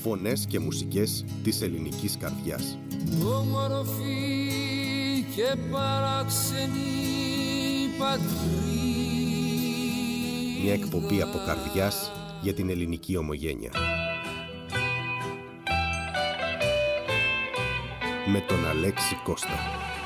Φωνές και μουσικές της ελληνικής καρδιάς. Όμορφη και παράξενη πατρίδα. Μια εκπομπή από καρδιάς για την ελληνική ομογένεια. Με τον Αλέξη Κώστα.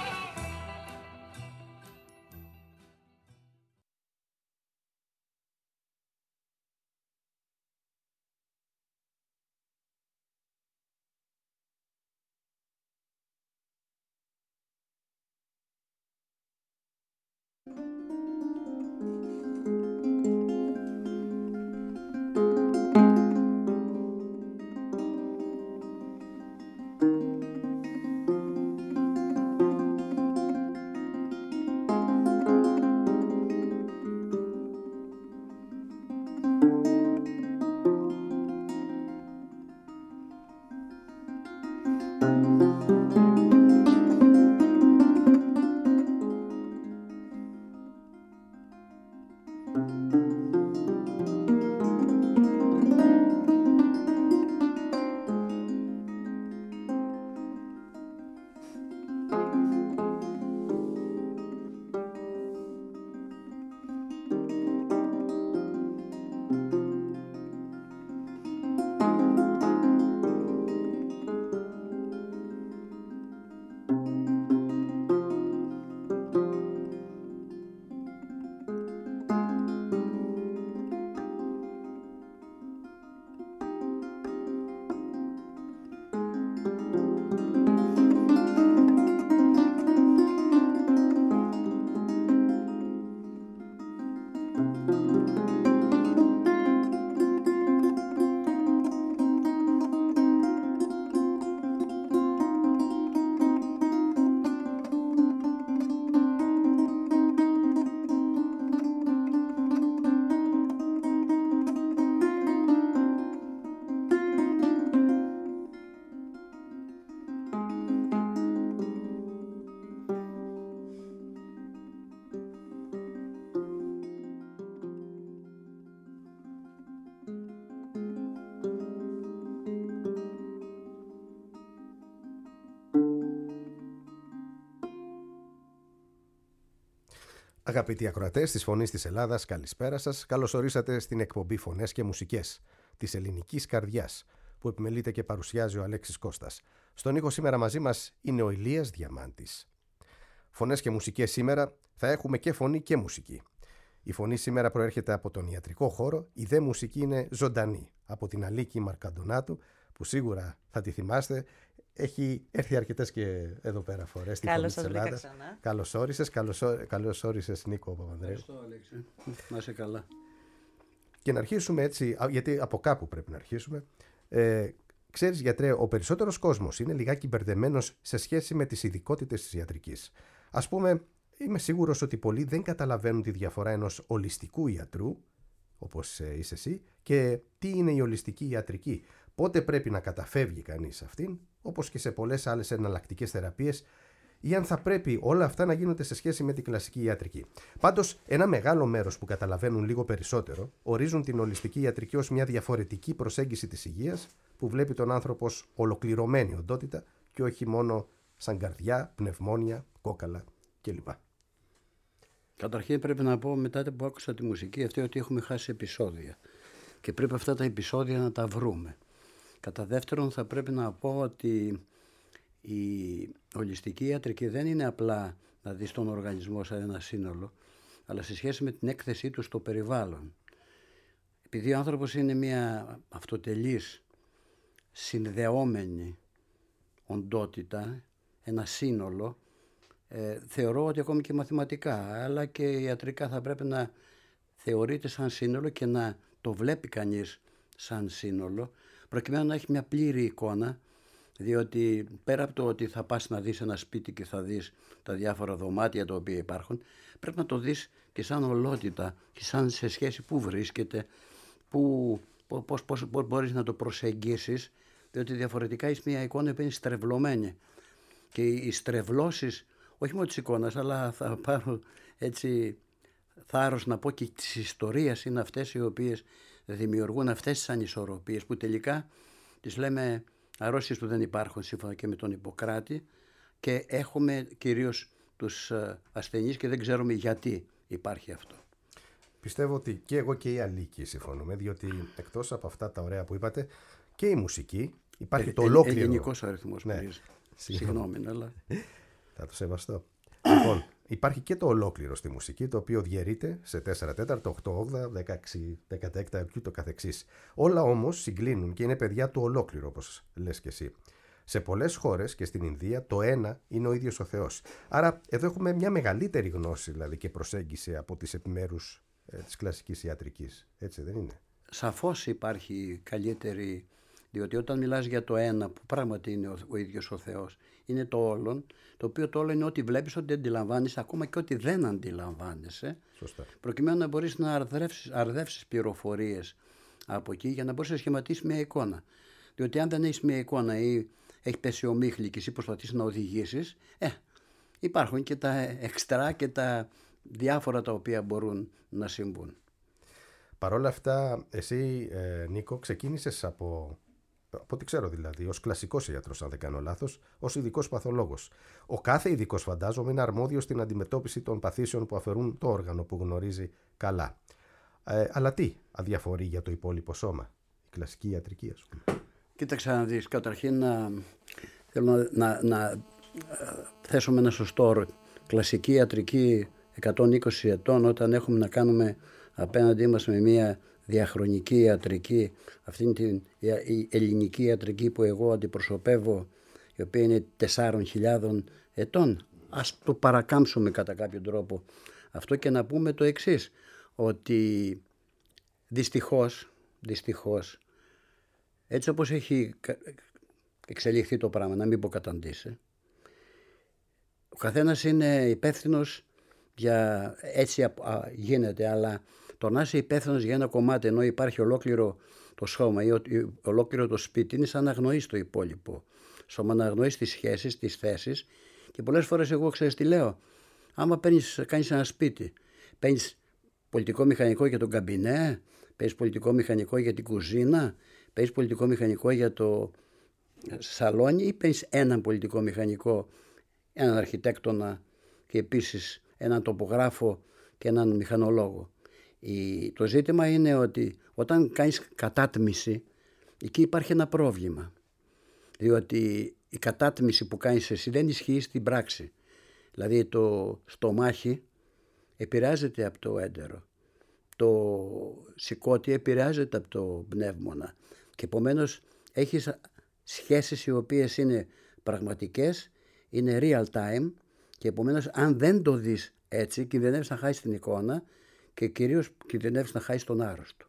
Αγαπητοί ακροατές της Φωνής της Ελλάδας, καλησπέρα σας. Καλώς ορίσατε στην εκπομπή Φωνές και Μουσικές της ελληνικής καρδιάς, που επιμελείται και παρουσιάζει ο Αλέξης Κώστας. Στον ήχο σήμερα μαζί μας είναι ο Ηλίας Διαμάντης. Φωνές και Μουσικές σήμερα θα έχουμε και φωνή και μουσική. Η φωνή σήμερα προέρχεται από τον ιατρικό χώρο, η δε μουσική είναι ζωντανή, από την Αλίκη Μαρκαντονάτου, που σίγουρα θα τη θυμάστε. Έχει έρθει αρκετές και εδώ πέρα φορές στη Φωνή της Ελλάδας. Καλώς όρισες Νίκο Παπανδρέου. Ευχαριστώ Αλέξη. Να είσαι καλά. Και να αρχίσουμε έτσι, γιατί από κάπου πρέπει να αρχίσουμε. Ξέρεις γιατρέ, ο περισσότερος κόσμος είναι λιγάκι μπερδεμένος σε σχέση με τις ειδικότητες της ιατρικής. Ας πούμε, είμαι σίγουρος ότι πολλοί δεν καταλαβαίνουν τη διαφορά ενός ολιστικού ιατρού, όπως είσαι εσύ, και τι είναι η ολιστική ιατρική. Πότε πρέπει να καταφεύγει κανείς αυτήν, όπως και σε πολλές άλλες εναλλακτικές θεραπείες, ή αν θα πρέπει όλα αυτά να γίνονται σε σχέση με την κλασική ιατρική. Πάντως, ένα μεγάλο μέρος που καταλαβαίνουν λίγο περισσότερο ορίζουν την ολιστική ιατρική ως μια διαφορετική προσέγγιση της υγείας που βλέπει τον άνθρωπο ως ολοκληρωμένη οντότητα και όχι μόνο σαν καρδιά, πνευμόνια, κόκαλα κλπ. Καταρχήν πρέπει να πω μετά που άκουσα τη μουσική αυτή ότι έχουμε χάσει επεισόδια και πρέπει αυτά τα επεισόδια να τα βρούμε. Κατά δεύτερον θα πρέπει να πω ότι η ολιστική ιατρική δεν είναι απλά να δεις τον οργανισμό σαν ένα σύνολο, αλλά σε σχέση με την έκθεσή του στο περιβάλλον. Επειδή ο άνθρωπος είναι μια αυτοτελής, συνδεόμενη οντότητα, ένα σύνολο, θεωρώ ότι ακόμη και μαθηματικά αλλά και ιατρικά θα πρέπει να θεωρείται σαν σύνολο και να το βλέπει κανείς σαν σύνολο, προκειμένου να έχει μια πλήρη εικόνα, διότι πέρα από το ότι θα πας να δεις ένα σπίτι και θα δεις τα διάφορα δωμάτια τα οποία υπάρχουν, πρέπει να το δεις και σαν ολότητα και σαν σε σχέση που βρίσκεται, πώς μπορείς να το προσεγγίσεις, διότι διαφορετικά έχει μια εικόνα που είναι στρεβλωμένη και οι στρεβλώσεις όχι μόνο της εικόνας, αλλά θα πάρω έτσι θάρρος να πω και της ιστορίας, είναι αυτές οι οποίες δημιουργούν αυτές τις ανισορροπίες που τελικά τις λέμε αρρώστιες που δεν υπάρχουν σύμφωνα και με τον Ιπποκράτη, και έχουμε κυρίως τους ασθενείς και δεν ξέρουμε γιατί υπάρχει αυτό. Πιστεύω ότι και εγώ και οι αλήκοι συμφωνούμε, διότι εκτός από αυτά τα ωραία που είπατε, και η μουσική υπάρχει το ολόκληρο. Ελληνικός αριθμός. Ναι. Συγγνώμη, αλλά... Θα το σεβαστώ. Λοιπόν, υπάρχει και το ολόκληρο στη μουσική, το οποίο διαιρείται σε 4 τέταρτα, 8 όγδα, 16 δεκατέκτα και ούτω καθεξής. Όλα όμως συγκλίνουν και είναι παιδιά του ολόκληρου, όπως λες και εσύ. Σε πολλές χώρες και στην Ινδία το ένα είναι ο ίδιος ο Θεός. Άρα εδώ έχουμε μια μεγαλύτερη γνώση δηλαδή και προσέγγιση από τις επιμέρους της κλασικής ιατρικής. Έτσι δεν είναι? Σαφώς υπάρχει καλύτερη, διότι όταν μιλάς για το ένα που πράγματι είναι ο ίδιος ο Θεός, είναι το όλον, το οποίο το όλο είναι ό,τι βλέπεις, ό,τι αντιλαμβάνεσαι, ακόμα και ό,τι δεν αντιλαμβάνεσαι. Σωστά. Προκειμένου να μπορείς να αρδεύσεις πληροφορίες από εκεί για να μπορείς να σχηματίσεις μια εικόνα. Διότι αν δεν έχεις μια εικόνα ή έχει πέσει ομίχλη και εσύ προσπαθείς να οδηγήσεις, υπάρχουν και τα εξτρά και τα διάφορα τα οποία μπορούν να συμβούν. Παρ' όλα αυτά, εσύ Νίκο, ξεκίνησες από ό,τι ξέρω δηλαδή, ως κλασικός ιατρός, αν δεν κάνω λάθος, ως ειδικός παθολόγος. Ο κάθε ειδικός, φαντάζομαι, είναι αρμόδιος στην αντιμετώπιση των παθήσεων που αφαιρούν το όργανο που γνωρίζει καλά. Αλλά τι αδιαφορεί για το υπόλοιπο σώμα, η κλασική ιατρική, ας πούμε? Κοίταξε να δεις, καταρχήν θέλω να θέσουμε ένα σωστό όρο. Κλασική ιατρική 120 ετών, όταν έχουμε να κάνουμε απέναντί μας με μια διαχρονική ιατρική, αυτήν την η ελληνική ιατρική που εγώ αντιπροσωπεύω, η οποία είναι 4.000 ετών. Ας το παρακάμψουμε κατά κάποιο τρόπο αυτό και να πούμε το εξής, ότι δυστυχώς, έτσι όπως έχει εξελιχθεί το πράγμα, να μην πω καταντήσει, ο καθένας είναι υπεύθυνος για, έτσι γίνεται, αλλά το να είσαι υπεύθυνος για ένα κομμάτι ενώ υπάρχει ολόκληρο το σώμα ή ολόκληρο το σπίτι, είναι σαν να αγνοείς το υπόλοιπο σώμα, να αγνοείς τις σχέσεις, τις θέσεις. Και πολλές φορές εγώ ξέρεις τι λέω, άμα κάνεις ένα σπίτι, παίρνεις πολιτικό μηχανικό για τον καμπινέ, παίρνεις πολιτικό μηχανικό για την κουζίνα, παίρνεις πολιτικό μηχανικό για το σαλόνι, ή παίρνεις έναν πολιτικό μηχανικό, έναν αρχιτέκτονα και επίσης έναν τοπογράφο και έναν μηχανολόγο. Το ζήτημα είναι ότι όταν κάνεις κατάτμιση, εκεί υπάρχει ένα πρόβλημα. Διότι η κατάτμιση που κάνεις εσύ δεν ισχύει στην πράξη. Δηλαδή το στομάχι επηρεάζεται από το έντερο. Το σηκώτη επηρεάζεται από το πνεύμονα. Και επομένως έχεις σχέσεις οι οποίες είναι πραγματικές, είναι real time, και επομένως αν δεν το δεις έτσι, κινδυνεύεις να χάσεις την εικόνα και κυρίως κινδυνεύεις να χάσεις τον άρρωστο.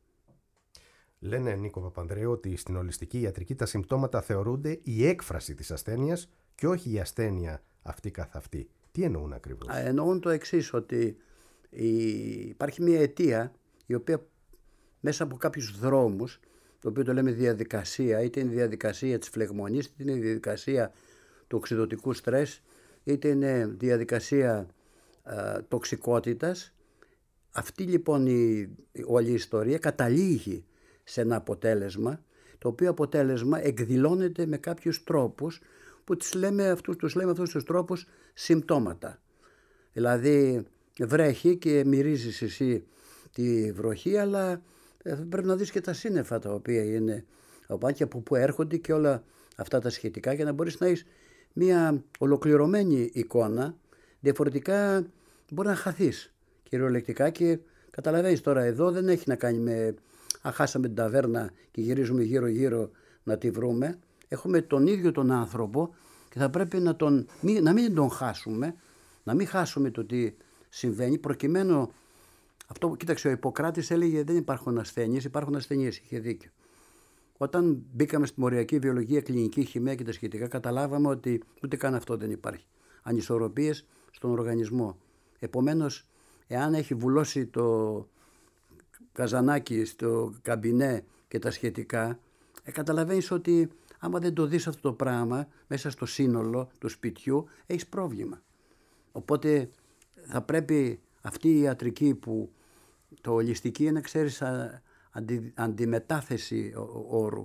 Λένε, Νίκο Παπανδρέου, ότι στην ολιστική ιατρική τα συμπτώματα θεωρούνται η έκφραση της ασθένειας και όχι η ασθένεια αυτή καθ' αυτή. Τι εννοούν ακριβώς? Εννοούν το εξής, ότι υπάρχει μια αιτία η οποία μέσα από κάποιους δρόμους, το οποίο το λέμε διαδικασία, είτε είναι η διαδικασία της φλεγμονής, είτε είναι η διαδικασία του οξυδοτικού στρες, είτε είναι διαδικασία τοξικότητας. Αυτή λοιπόν όλη η ιστορία καταλήγει σε ένα αποτέλεσμα, το οποίο αποτέλεσμα εκδηλώνεται με κάποιους τρόπους που τους λέμε αυτούς τους τρόπους συμπτώματα. Δηλαδή βρέχει και μυρίζεις εσύ τη βροχή, αλλά πρέπει να δεις και τα σύννεφα τα οποία είναι από πού έρχονται και όλα αυτά τα σχετικά, για να μπορείς να έχεις μια ολοκληρωμένη εικόνα. Διαφορετικά μπορεί να χαθείς κυριολεκτικά, και καταλαβαίνεις τώρα εδώ δεν έχει να κάνει με αν χάσαμε την ταβέρνα και γυρίζουμε γύρω-γύρω να τη βρούμε. Έχουμε τον ίδιο τον άνθρωπο και θα πρέπει να μην τον χάσουμε, να μην χάσουμε το τι συμβαίνει, προκειμένου αυτό που κοίταξε ο Ιπποκράτης έλεγε δεν υπάρχουν ασθένειες, υπάρχουν ασθενείς, είχε δίκιο. Όταν μπήκαμε στη μοριακή βιολογία, κλινική χημεία και τα σχετικά, καταλάβαμε ότι ούτε καν αυτό δεν υπάρχει. Ανισορροπίες στον οργανισμό. Επομένως, εάν έχει βουλώσει το καζανάκι στο καμπινέ και τα σχετικά, καταλαβαίνεις ότι άμα δεν το δεις αυτό το πράγμα μέσα στο σύνολο του σπιτιού, έχεις πρόβλημα. Οπότε θα πρέπει αυτή η ιατρική που το ολιστική είναι, ξέρεις, αντιμετάθεση όρου.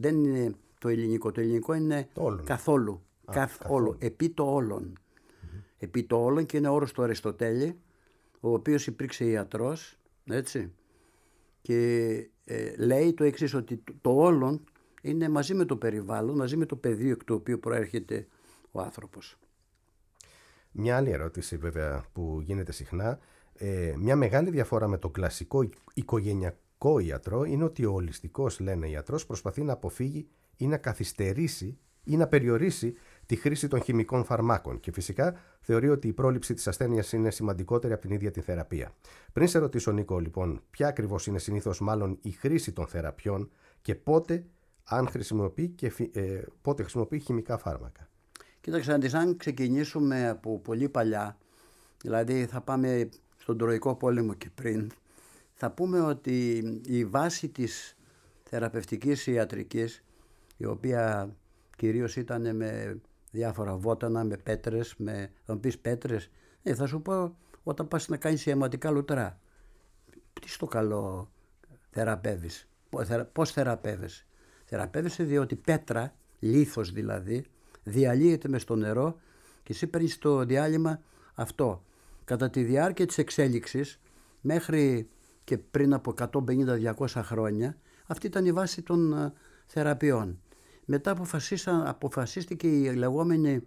Δεν είναι το ελληνικό. Το ελληνικό είναι όλον. καθόλου. Καθόλου. Επί το όλον. Επί το όλον, και είναι όρος του Αριστοτέλη, ο οποίος υπήρξε ιατρός, έτσι, και λέει το εξής, ότι το όλον είναι μαζί με το περιβάλλον, μαζί με το πεδίο εκ του οποίου προέρχεται ο άνθρωπος. Μια άλλη ερώτηση βέβαια που γίνεται συχνά, μια μεγάλη διαφορά με τον κλασικό οικογενειακό ιατρό είναι ότι ο ολιστικός, λένε, ιατρός προσπαθεί να αποφύγει ή να καθυστερήσει ή να περιορίσει τη χρήση των χημικών φαρμάκων, και φυσικά θεωρεί ότι η πρόληψη της ασθένειας είναι σημαντικότερη από την ίδια τη θεραπεία. Πριν σε ρωτήσω, Νίκο, λοιπόν, ποια ακριβώς είναι συνήθως μάλλον η χρήση των θεραπείων και πότε, αν πότε χρησιμοποιεί χημικά φάρμακα. Κοίταξε, αν ξεκινήσουμε από πολύ παλιά, δηλαδή θα πάμε στον Τροϊκό Πόλεμο και πριν, θα πούμε ότι η βάση της θεραπευτικής ιατρικής, η οποία κυρίως ήταν με διάφορα βότανα, με πέτρες, θα μου πεις πέτρες, θα σου πω, όταν πας να κάνεις ιαματικά λουτρά, τι στο καλό θεραπεύεις, πώς θεραπεύεσαι? Θεραπεύεσαι διότι πέτρα, λίθος δηλαδή, διαλύεται μες στο νερό και εσύ παίρνεις το διάλειμμα αυτό. Κατά τη διάρκεια της εξέλιξης, μέχρι και πριν από 150-200 χρόνια, αυτή ήταν η βάση των θεραπείων. Μετά αποφασίστηκε η λεγόμενη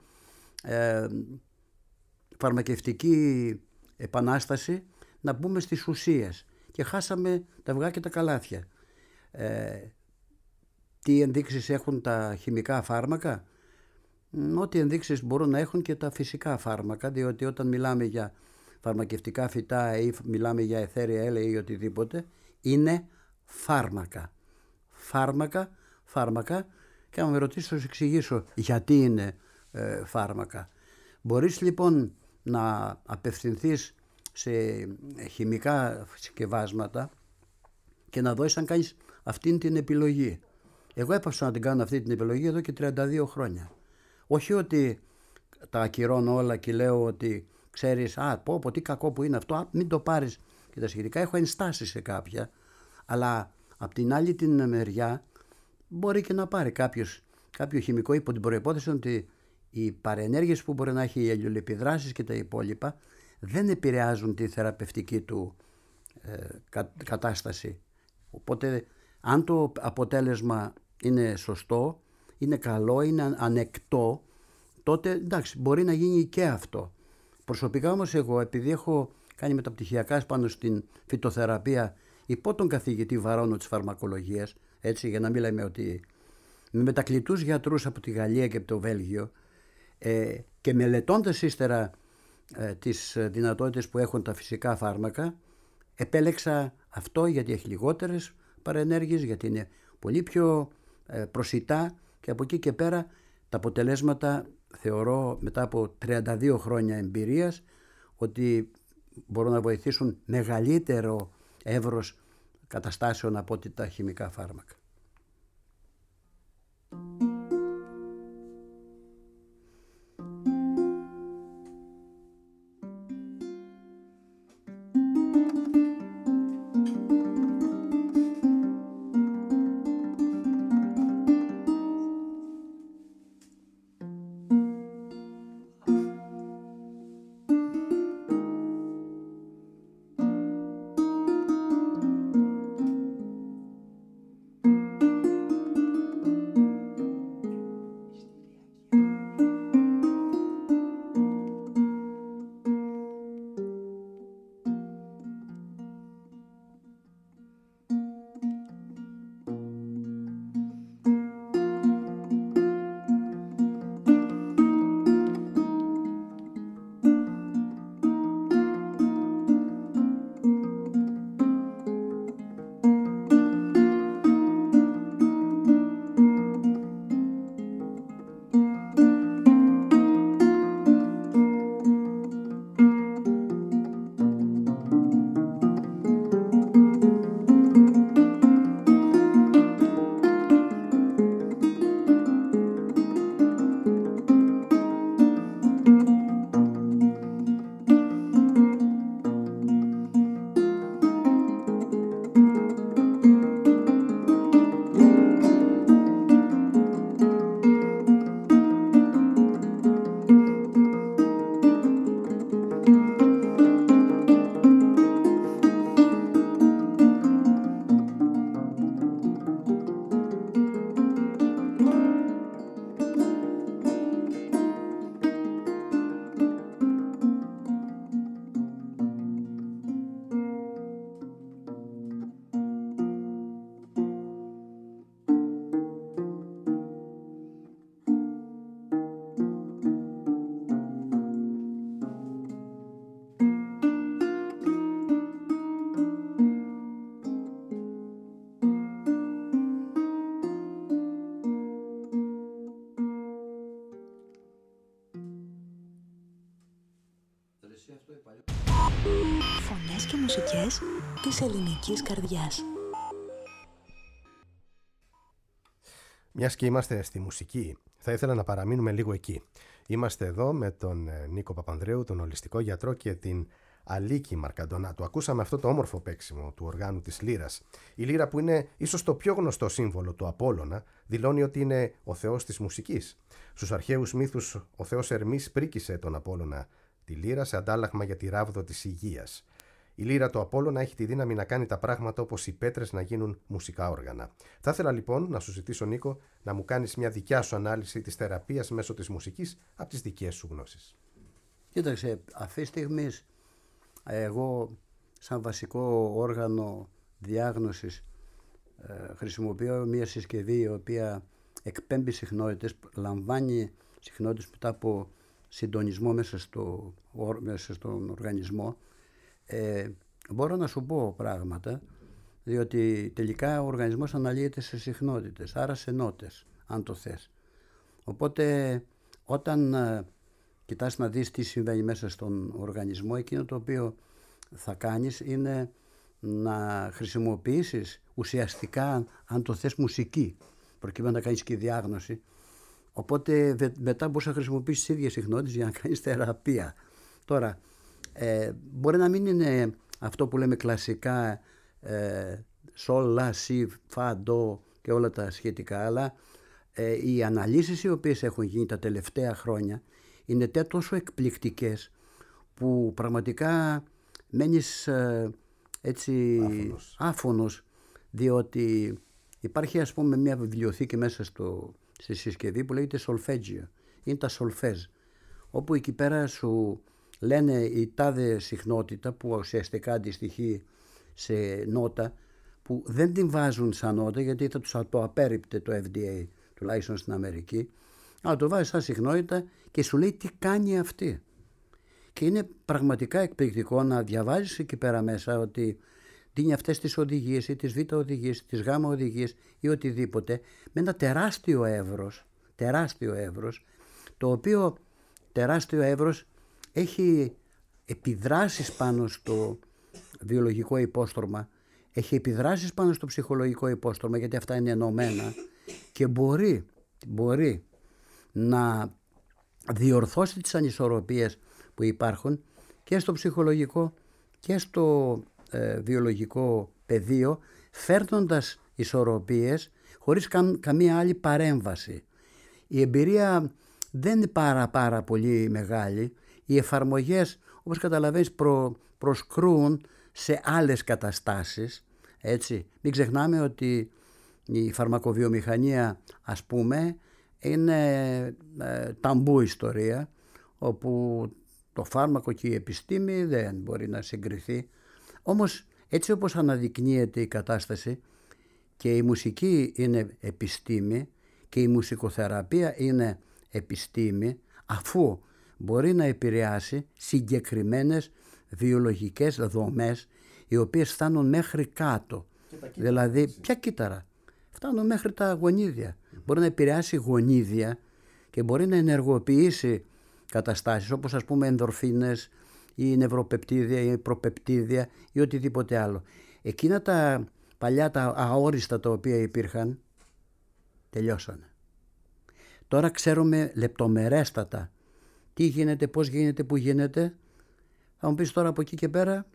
φαρμακευτική επανάσταση, να μπούμε στις ουσίες και χάσαμε τα αυγά και τα καλάθια. Τι ενδείξεις έχουν τα χημικά φάρμακα? Ό,τι ενδείξεις μπορούν να έχουν και τα φυσικά φάρμακα, διότι όταν μιλάμε για φαρμακευτικά φυτά ή μιλάμε για αιθέρια έλαια ή οτιδήποτε, είναι φάρμακα. Φάρμακα, και αν με ρωτήσεις θα σου εξηγήσω γιατί είναι φάρμακα. Μπορείς λοιπόν να απευθυνθείς σε χημικά συσκευάσματα και να δώσεις αν κάνεις αυτήν την επιλογή. Εγώ έπαψα να την κάνω αυτή την επιλογή εδώ και 32 χρόνια. Όχι ότι τα ακυρώνω όλα και λέω ότι ξέρεις, πω τι κακό που είναι αυτό, μην το πάρεις και τα σχετικά. Έχω ενστάσεις σε κάποια, αλλά απ' την άλλη την μεριά μπορεί και να πάρει κάποιο χημικό υπό την προϋπόθεση ότι οι παρενέργειες που μπορεί να έχει, οι αλληλοεπιδράσεις και τα υπόλοιπα, δεν επηρεάζουν τη θεραπευτική του κατάσταση. Οπότε αν το αποτέλεσμα είναι σωστό, είναι καλό, είναι ανεκτό, τότε εντάξει, μπορεί να γίνει και αυτό. Προσωπικά όμως εγώ, επειδή έχω κάνει μεταπτυχιακά πάνω στην φυτοθεραπεία υπό τον καθηγητή Βαρώνο της φαρμακολογίας, έτσι, για να μην λέμε ότι με μετακλητούς γιατρούς από τη Γαλλία και από το Βέλγιο, και μελετώντας ύστερα τις δυνατότητες που έχουν τα φυσικά φάρμακα, επέλεξα αυτό γιατί έχει λιγότερες παρενέργειες, γιατί είναι πολύ πιο προσιτά, και από εκεί και πέρα τα αποτελέσματα θεωρώ μετά από 32 χρόνια εμπειρίας ότι μπορούν να βοηθήσουν μεγαλύτερο εύρος καταστάσεων από ότι τα χημικά φάρμακα. ιστορίες και μουσικές της ελληνικής καρδιάς. Μιας και είμαστε στη μουσική, θα ήθελα να παραμείνουμε λίγο εκεί. Είμαστε εδώ με τον Νίκο Παπανδρέου, τον ολιστικό γιατρό, και την Αλίκη Μαρκαντονάτου. Ακούσαμε αυτό το όμορφο παίξιμο του οργάνου της λύρας. Η λύρα, που είναι ίσως το πιο γνωστό σύμβολο του Απόλλωνα, δηλώνει ότι είναι ο θεός της μουσικής. Στους αρχαίους μύθους, ο θεός Ερμής πρίκησε τον Απόλλωνα τη λύρα σε αντάλλαγμα για τη ράβδο της υγείας. Η λύρα του Απόλλωνα έχει τη δύναμη να κάνει τα πράγματα όπως οι πέτρες να γίνουν μουσικά όργανα. Θα ήθελα λοιπόν να σου ζητήσω, Νίκο, να μου κάνεις μια δικιά σου ανάλυση της θεραπείας μέσω της μουσικής από τις δικές σου γνώσεις. Κοίταξε, αυτή τη στιγμή εγώ σαν βασικό όργανο διάγνωσης χρησιμοποιώ μια συσκευή η οποία εκπέμπει συχνότητες, λαμβάνει συχνότητες μετά από συντονισμό μέσα στον οργανισμό. Μπορώ να σου πω πράγματα, διότι τελικά ο οργανισμός αναλύεται σε συχνότητες, άρα σε νότες, αν το θες. Οπότε όταν κοιτάς να δεις τι συμβαίνει μέσα στον οργανισμό, εκείνο το οποίο θα κάνεις είναι να χρησιμοποιήσεις ουσιαστικά, αν το θες, μουσική, προκειμένου να κάνεις και διάγνωση. Οπότε μετά μπορείς να χρησιμοποιήσεις τις ίδιες συχνότητες για να κάνεις θεραπεία. Τώρα, μπορεί να μην είναι αυτό που λέμε κλασικά sol, la, si, fa, do και όλα τα σχετικά, αλλά οι αναλύσεις οι οποίες έχουν γίνει τα τελευταία χρόνια είναι τόσο εκπληκτικές που πραγματικά μένεις έτσι άφωνος, διότι υπάρχει, ας πούμε, μια βιβλιοθήκη μέσα στη συσκευή που λέγεται solfeggio, είναι τα solfège, όπου εκεί πέρα σου λένε η τάδε συχνότητα που ουσιαστικά αντιστοιχεί σε νότα, που δεν την βάζουν σαν νότα γιατί θα τους το απέρριπτε το FDA, τουλάχιστον στην Αμερική, αλλά το βάζει σαν συχνότητα και σου λέει τι κάνει αυτή. Και είναι πραγματικά εκπληκτικό να διαβάζεις εκεί πέρα μέσα ότι δίνει αυτές τις οδηγίες ή τις β' οδηγίες, τις γ' οδηγίες ή οτιδήποτε με ένα τεράστιο εύρος, το οποίο τεράστιο εύρος έχει επιδράσεις πάνω στο βιολογικό υπόστρωμα, έχει επιδράσεις πάνω στο ψυχολογικό υπόστρωμα, γιατί αυτά είναι ενωμένα, και μπορεί να διορθώσει τις ανισορροπίες που υπάρχουν και στο ψυχολογικό και στο βιολογικό πεδίο, φέρνοντας ισορροπίες χωρίς καμία άλλη παρέμβαση. Η εμπειρία δεν είναι πάρα πολύ μεγάλη. Οι εφαρμογές, όπως καταλαβαίνεις, προσκρούν σε άλλες καταστάσεις. Έτσι. Μην ξεχνάμε ότι η φαρμακοβιομηχανία, ας πούμε, είναι ταμπού ιστορία, όπου το φάρμακο και η επιστήμη δεν μπορεί να συγκριθεί. Όμως έτσι όπως αναδεικνύεται η κατάσταση, και η μουσική είναι επιστήμη και η μουσικοθεραπεία είναι επιστήμη, αφού μπορεί να επηρεάσει συγκεκριμένες βιολογικές δομές οι οποίες φτάνουν μέχρι κάτω. Δηλαδή, ποια κύτταρα? Φτάνουν μέχρι τα γονίδια. Μπορεί να επηρεάσει γονίδια και μπορεί να ενεργοποιήσει καταστάσεις όπως, ας πούμε, ενδορφίνες ή νευροπεπτίδια ή προπεπτίδια ή οτιδήποτε άλλο. Εκείνα τα παλιά, τα αόριστα τα οποία υπήρχαν, τελειώσανε. Τώρα ξέρουμε λεπτομερέστατα τι γίνεται, πώς γίνεται, που γίνεται. Θα μου πεις τώρα από εκεί και πέρα.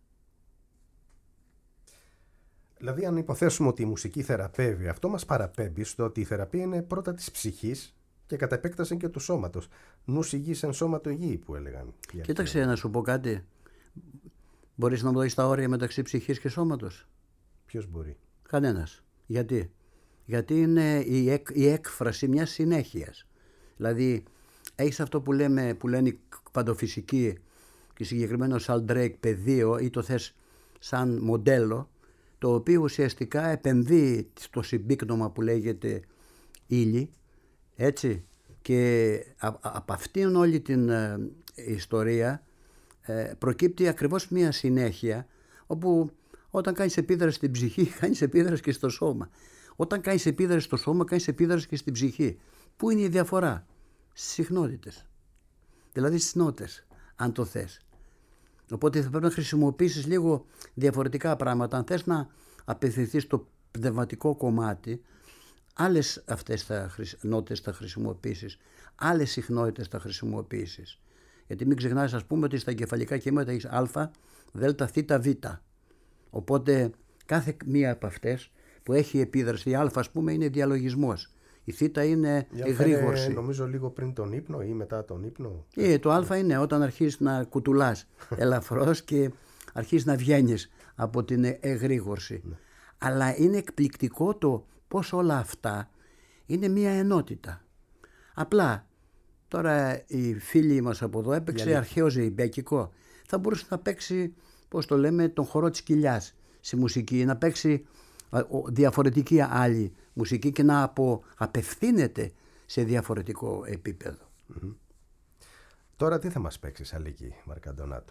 Δηλαδή, αν υποθέσουμε ότι η μουσική θεραπεύει, αυτό μας παραπέμπει στο ότι η θεραπεία είναι πρώτα της ψυχής και κατά επέκταση και του σώματος. Νους υγιής εν σώματο υγιή, που έλεγαν. Κοίταξε, να σου πω κάτι. Μπορείς να μου δώσεις τα όρια μεταξύ ψυχής και σώματος? Ποιος μπορεί? Κανένας. Γιατί? Γιατί είναι η έκφραση μιας συνέχειας. Δηλαδή, έχεις αυτό που λένε οι κβαντοφυσικοί και συγκεκριμένο Sheldrake πεδίο, ή το θες σαν μοντέλο, το οποίο ουσιαστικά επενδύει στο συμπίκνωμα που λέγεται ύλη, έτσι, και από αυτήν όλη την ιστορία προκύπτει ακριβώς μια συνέχεια, όπου όταν κάνεις επίδραση στην ψυχή, κάνεις επίδραση και στο σώμα. Όταν κάνεις επίδραση στο σώμα, κάνεις επίδραση και στην ψυχή. Πού είναι η διαφορά? Στις συχνότητες. Δηλαδή στις νότες, αν το θες. Οπότε θα πρέπει να χρησιμοποιήσεις λίγο διαφορετικά πράγματα. Αν θες να απευθυνθείς στο πνευματικό κομμάτι, άλλες αυτές νότες θα χρησιμοποιήσεις, άλλες συχνότητες θα χρησιμοποιήσεις. Γιατί μην ξεχνάς, ας πούμε, ότι στα εγκεφαλικά κύματα έχεις α, δ, θ, β. Οπότε κάθε μία από αυτές που έχει επίδραση, η α, ας πούμε, είναι διαλογισμός. Η θ είναι εγρήγορση. Είναι, νομίζω, λίγο πριν τον ύπνο ή μετά τον ύπνο. Το α είναι όταν αρχίσεις να κουτουλάς ελαφρώς και αρχίσεις να βγαίνεις από την εγρήγορση. Αλλά είναι εκπληκτικό το πώς όλα αυτά είναι μία ενότητα. Απλά τώρα οι φίλοι μας από εδώ έπαιξε αρχαίο ζεϊμπέκικο. Θα μπορούσε να παίξει, πώς το λέμε, τον χορό της κοιλιάς στη μουσική, να παίξει διαφορετική άλλη μουσική και να απευθύνεται σε διαφορετικό επίπεδο. Mm-hmm. Τώρα τι θα μας παίξεις, Αλίκη Μαρκαντονάτου?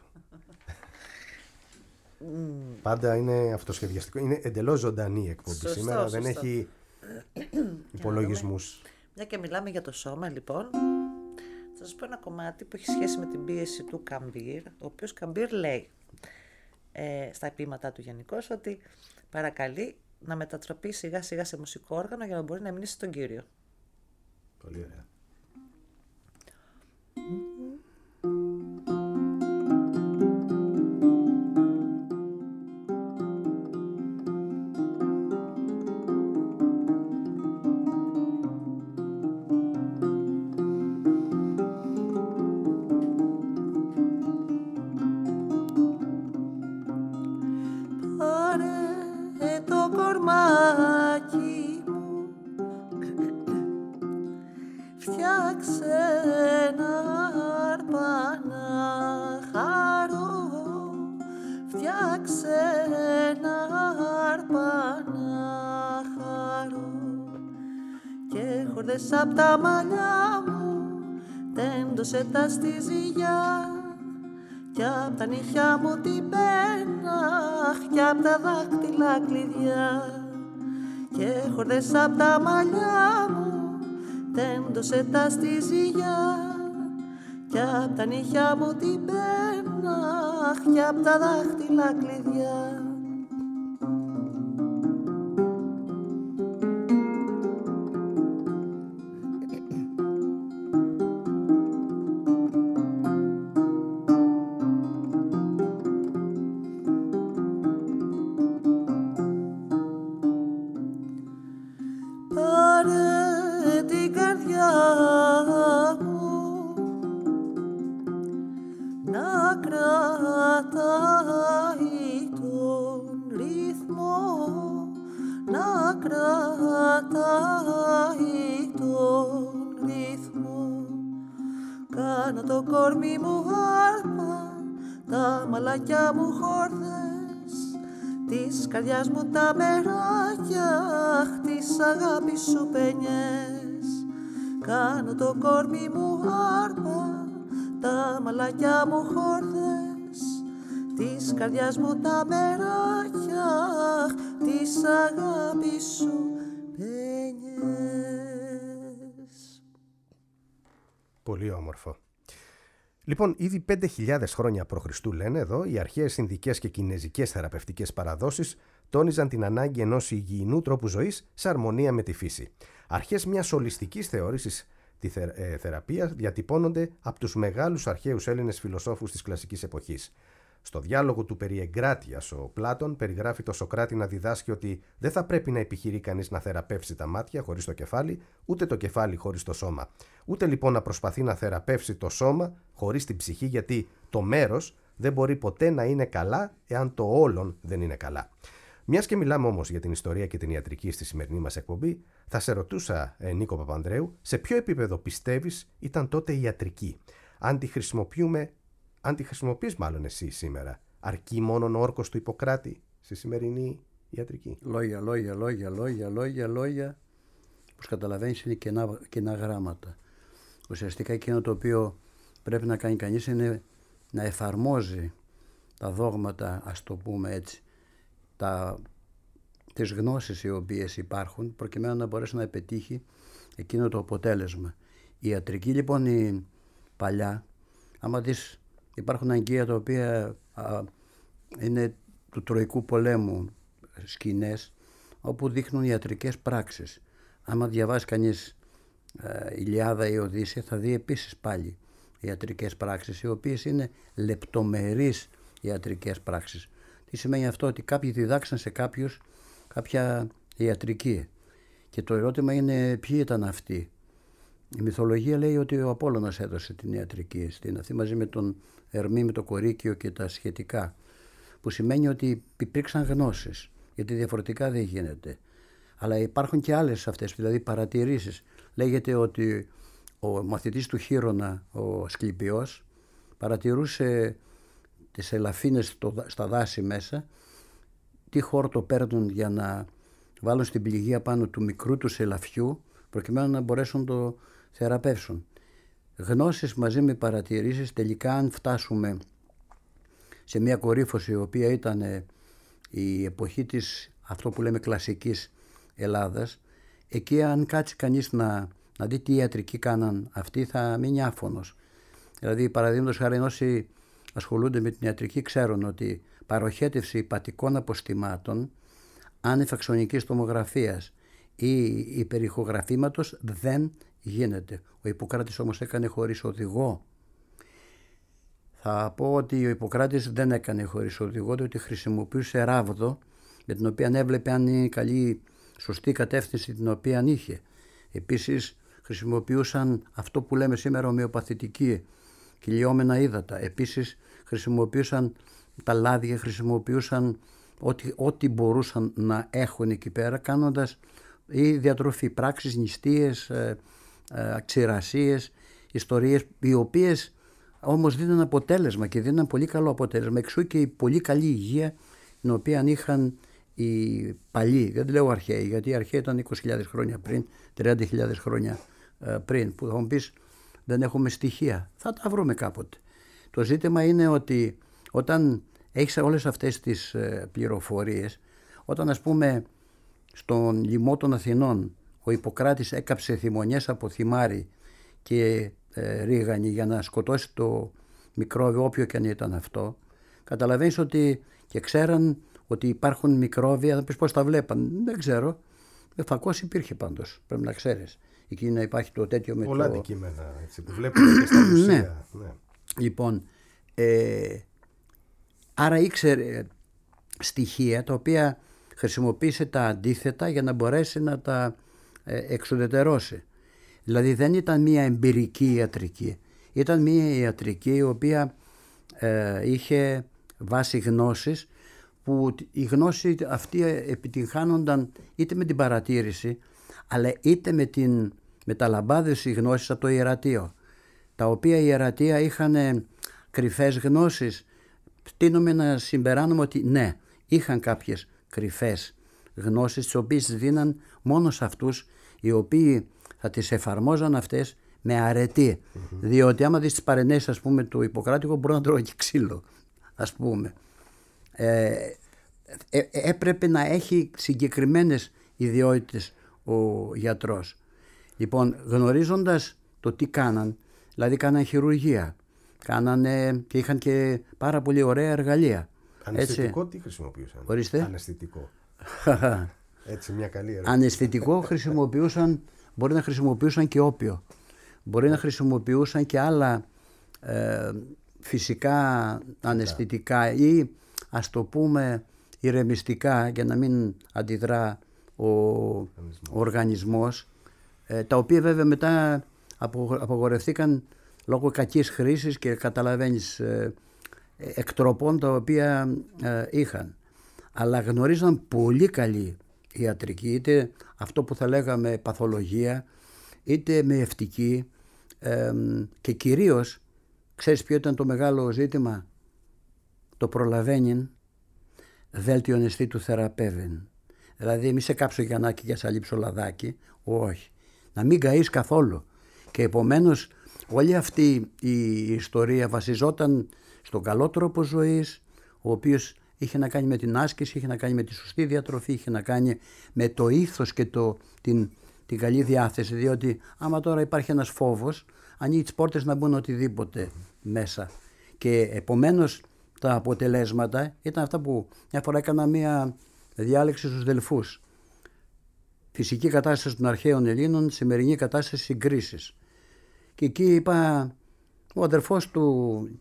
Πάντα είναι αυτοσχεδιαστικό, είναι εντελώς ζωντανή η εκπομπή. Σωστό, σήμερα. σωστό. Δεν έχει υπολογισμούς. Μια και μιλάμε για το σώμα, λοιπόν, θα σας πω ένα κομμάτι που έχει σχέση με την πίεση του Καμπύρ, ο οποίος Καμπύρ λέει στα ποίηματά του γενικώς ότι παρακαλεί να μετατραπεί σιγά σιγά σε μουσικό όργανο για να μπορεί να μείνει στον Κύριο. Πολύ ωραία. Απ' τα μαλλιά μου τέντωσε τα στη ζυγιά κι απ' τα νύχια μου την πένα κι απ' τα δάχτυλα κλειδιά και χορδές απ' τα μαλλιά μου τέντωσε τα στη ζυγιά κι απ' τα νύχια μου την πένα κι απ' τα δάχτυλα κλειδιά. Καρδιάς μου τα μεράκια, της αγάπης σου πενιές. Κάνω το κόρμι μου άρπα, τα μαλάκια μου χόρδες. Της καρδιάς μου τα μεράκια, της αγάπης σου πενιές. Πολύ όμορφο. Λοιπόν, ήδη 5.000 χρόνια π.Χ. λένε εδώ, οι αρχαίες ινδικές και κινεζικές θεραπευτικές παραδόσεις τόνιζαν την ανάγκη ενός υγιεινού τρόπου ζωής σε αρμονία με τη φύση. Αρχές μιας ολιστικής θεώρησης τη θεραπεία διατυπώνονται από τους μεγάλους αρχαίους Έλληνες φιλοσόφους της κλασικής εποχής. Στο διάλογο του περί εγκράτειας, ο Πλάτων περιγράφει το Σωκράτη να διδάσκει ότι δεν θα πρέπει να επιχειρεί κανείς να θεραπεύσει τα μάτια χωρίς το κεφάλι, ούτε το κεφάλι χωρίς το σώμα. Ούτε λοιπόν να προσπαθεί να θεραπεύσει το σώμα χωρίς την ψυχή, γιατί το μέρος δεν μπορεί ποτέ να είναι καλά εάν το όλον δεν είναι καλά. Μιας και μιλάμε όμως για την ιστορία και την ιατρική στη σημερινή μας εκπομπή, θα σε ρωτούσα, Νίκο Παπανδρέου, σε ποιο επίπεδο πιστεύεις ήταν τότε η ιατρική? Αν τη χρησιμοποιείς μάλλον εσύ σήμερα, αρκεί μόνον ο όρκος του Ιπποκράτη στη σημερινή ιατρική? Λόγια. Όπως καταλαβαίνεις είναι κενά γράμματα. Ουσιαστικά εκείνο το οποίο πρέπει να κάνει κανείς είναι να εφαρμόζει τα δόγματα, ας το πούμε έτσι, τις γνώσεις οι οποίες υπάρχουν, προκειμένου να μπορέσει να πετύχει εκείνο το αποτέλεσμα. Η ιατρική λοιπόν η παλιά, άμα δεις, υπάρχουν αγκία τα οποία είναι του Τροϊκού πολέμου σκηνές όπου δείχνουν ιατρικές πράξεις. Άμα διαβάσει κανείς Ηλιάδα ή Οδύσσεια θα δει επίσης πάλι ιατρικές πράξεις, οι οποίες είναι λεπτομερείς ιατρικές πράξεις. Τι σημαίνει αυτό? Ότι κάποιοι διδάξαν σε κάποιους κάποια ιατρική. Και το ερώτημα είναι ποιοι ήταν αυτοί. Η μυθολογία λέει ότι ο Απόλλωνας έδωσε την ιατρική στην αυτή μαζί με τον Ερμή, με το Κορίκιο και τα σχετικά. Που σημαίνει ότι υπήρξαν γνώσεις, γιατί διαφορετικά δεν γίνεται. Αλλά υπάρχουν και άλλες αυτές, δηλαδή παρατηρήσεις. Λέγεται ότι ο μαθητής του Χείρονα, ο Ασκληπιός, παρατηρούσε τις ελαφίνες στα δάση μέσα, τι χόρτο παίρνουν για να βάλουν στην πληγία πάνω του μικρού τους ελαφιού, προκειμένου να μπορέσουν να το θεραπεύσουν. Γνώσεις μαζί με παρατηρήσεις, τελικά αν φτάσουμε σε μια κορύφωση, η οποία ήταν η εποχή της, αυτό που λέμε κλασικής Ελλάδας, εκεί αν κάτσει κανείς να δει τι ιατρική κάναν αυτοί, θα μείνει άφωνος. Δηλαδή, παραδείγματος χάρη, όσοι ασχολούνται με την ιατρική ξέρουν ότι παροχέτευση υπατικών αποστημάτων άνευ αξονικής τομογραφίας ή υπερηχογραφήματος δεν γίνεται. Ο Ιπποκράτης όμως έκανε χωρίς οδηγό. Θα πω ότι ο Ιπποκράτης δεν έκανε χωρίς οδηγό, διότι χρησιμοποιούσε ράβδο, με την οποία έβλεπε αν είναι καλή, σωστή κατεύθυνση την οποία είχε. Επίσης χρησιμοποιούσαν αυτό που λέμε σήμερα ομοιοπαθητική, κυλιόμενα ύδατα. Επίσης χρησιμοποιούσαν τα λάδια, χρησιμοποιούσαν ό,τι μπορούσαν να έχουν εκεί πέρα, κάνοντας ή διατροφή, πράξεις, νηστείες, ξηρασίες, ιστορίες, οι οποίες όμως δίνουν αποτέλεσμα και δίνουν πολύ καλό αποτέλεσμα. Εξού και η πολύ καλή υγεία την οποία είχαν οι παλιοί, δεν λέω αρχαίοι, γιατί οι αρχαίοι ήταν 20.000 χρόνια πριν, 30.000 χρόνια πριν, που θα μου πεις δεν έχουμε στοιχεία. Θα τα βρούμε κάποτε. Το ζήτημα είναι ότι όταν έχεις όλες αυτές τις πληροφορίες, όταν ας πούμε στον λιμό των Αθηνών ο Ιπποκράτης έκαψε θυμονιές από θυμάρι και ρίγανη για να σκοτώσει το μικρόβιο, όποιο και αν ήταν αυτό, καταλαβαίνεις ότι και ξέραν ότι υπάρχουν μικρόβια. Θα πεις πώς τα βλέπαν, δεν ξέρω. Φακός υπήρχε πάντως, πρέπει να ξέρεις. Εκεί να υπάρχει το τέτοιο με πολλά αντικείμενα έτσι, που βλέπουμε και στα μουσεία. Ναι. Λοιπόν, άρα ήξερε στοιχεία τα οποία χρησιμοποίησε τα αντίθετα για να μπορέσει να τα εξουδετερώσει. Δηλαδή δεν ήταν μια εμπειρική ιατρική, ήταν μια ιατρική η οποία είχε βάση γνώσης, που η γνώση αυτή επιτυγχάνονταν είτε με την παρατήρηση, αλλά είτε με την μεταλαμπάδευση γνώσης από το ιερατείο, τα οποία οι ιερατεία είχαν κρυφές γνώσεις. Τείνουμε να συμπεράνουμε ότι ναι, είχαν κάποιες κρυφές γνώσεις, τις οποίες δίναν μόνο σε αυτούς οι οποίοι θα τις εφαρμόζαν αυτές με αρετή. Διότι άμα δεις τις παρενέσεις, ας πούμε, του Ιπποκράτικου, μπορεί να τρώει και ξύλο, ας πούμε. Έπρεπε να έχει συγκεκριμένες ιδιότητες ο γιατρός. Λοιπόν, γνωρίζοντας το τι κάναν, δηλαδή κάναν χειρουργία, και είχαν και πάρα πολύ ωραία εργαλεία. Αναισθητικό τι χρησιμοποιούσαν? Ορίστε. Αναισθητικό. Έτσι μια καλή ερώτηση. Αναισθητικό χρησιμοποιούσαν, μπορεί να χρησιμοποιούσαν και όπιο. Μπορεί να χρησιμοποιούσαν και άλλα φυσικά αναισθητικά ή ας το πούμε ηρεμιστικά, για να μην αντιδρά ο οργανισμός, τα οποία βέβαια μετά απογορευτήκαν λόγω κακής χρήσης και καταλαβαίνεις εκτροπών τα οποία είχαν. Αλλά γνωρίζαν πολύ καλή ιατρική, είτε αυτό που θα λέγαμε παθολογία, είτε με ευτική, και κυρίως ξέρεις ποιο ήταν το μεγάλο ζήτημα? Το προλαβαίνειν δέλτιον εστί του θεραπεύειν. Δηλαδή μη σε κάψω γιαννάκι για σε λείψω λαδάκι, όχι, να μην καείς καθόλου. Και επομένως όλη αυτή η ιστορία βασιζόταν στον καλό τρόπο ζωής, ο οποίος είχε να κάνει με την άσκηση, είχε να κάνει με τη σωστή διατροφή, είχε να κάνει με το ήθος και την καλή διάθεση, διότι άμα τώρα υπάρχει ένας φόβος, ανοίγει τις πόρτες να μπουν οτιδήποτε μέσα. Και επομένως τα αποτελέσματα ήταν αυτά που μια φορά έκανα μια διάλεξη στους Δελφούς. Φυσική κατάσταση των αρχαίων Ελλήνων, σημερινή κατάσταση συγκρίσεις. Και εκεί είπα, ο αδερφός του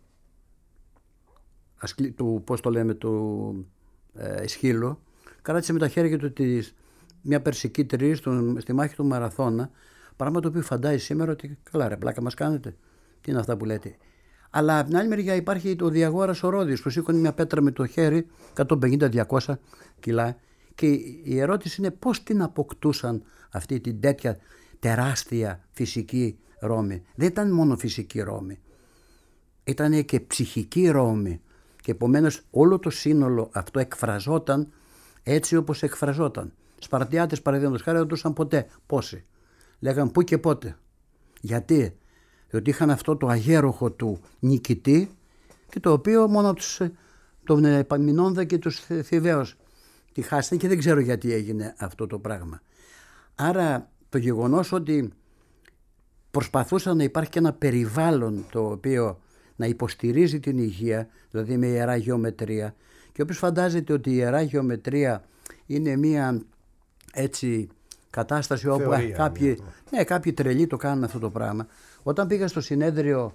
πώς το λέμε, του Εσχύλου, κράτησε με τα χέρια του μια περσική τρί στη μάχη του Μαραθώνα, πράγμα το οποίο φαντάζει σήμερα ότι καλά ρε πλάκα μας κάνετε, τι είναι αυτά που λέτε. Αλλά από την άλλη μεριά υπάρχει ο Διαγόρας ο Ρόδιος που σήκωνε μια πέτρα με το χέρι 150-200 κιλά, και η ερώτηση είναι πώς την αποκτούσαν αυτή την τέτοια τεράστια φυσική ρόμη. Δεν ήταν μόνο φυσική ρόμη, ήταν και ψυχική ρόμη, και επομένως όλο το σύνολο αυτό εκφραζόταν έτσι όπως εκφραζόταν. Σπαρτιάτες παραδείγματος χάρη δεν ρωτούσαν ποτέ πόσοι. Λέγαν πού και πότε. Γιατί? Διότι είχαν αυτό το αγέροχο του νικητή, και το οποίο μόνο τον Επαμινόνδα και τους Θηβαίους τη χάσανε, και δεν ξέρω γιατί έγινε αυτό το πράγμα. Άρα το γεγονός ότι προσπαθούσαν να υπάρχει και ένα περιβάλλον το οποίο να υποστηρίζει την υγεία, δηλαδή με ιερά γεωμετρία, και όποιος φαντάζεται ότι η ιερά γεωμετρία είναι μια έτσι κατάσταση όπου κάποιοι τρελοί το κάνουν αυτό το πράγμα. Όταν πήγα στο συνέδριο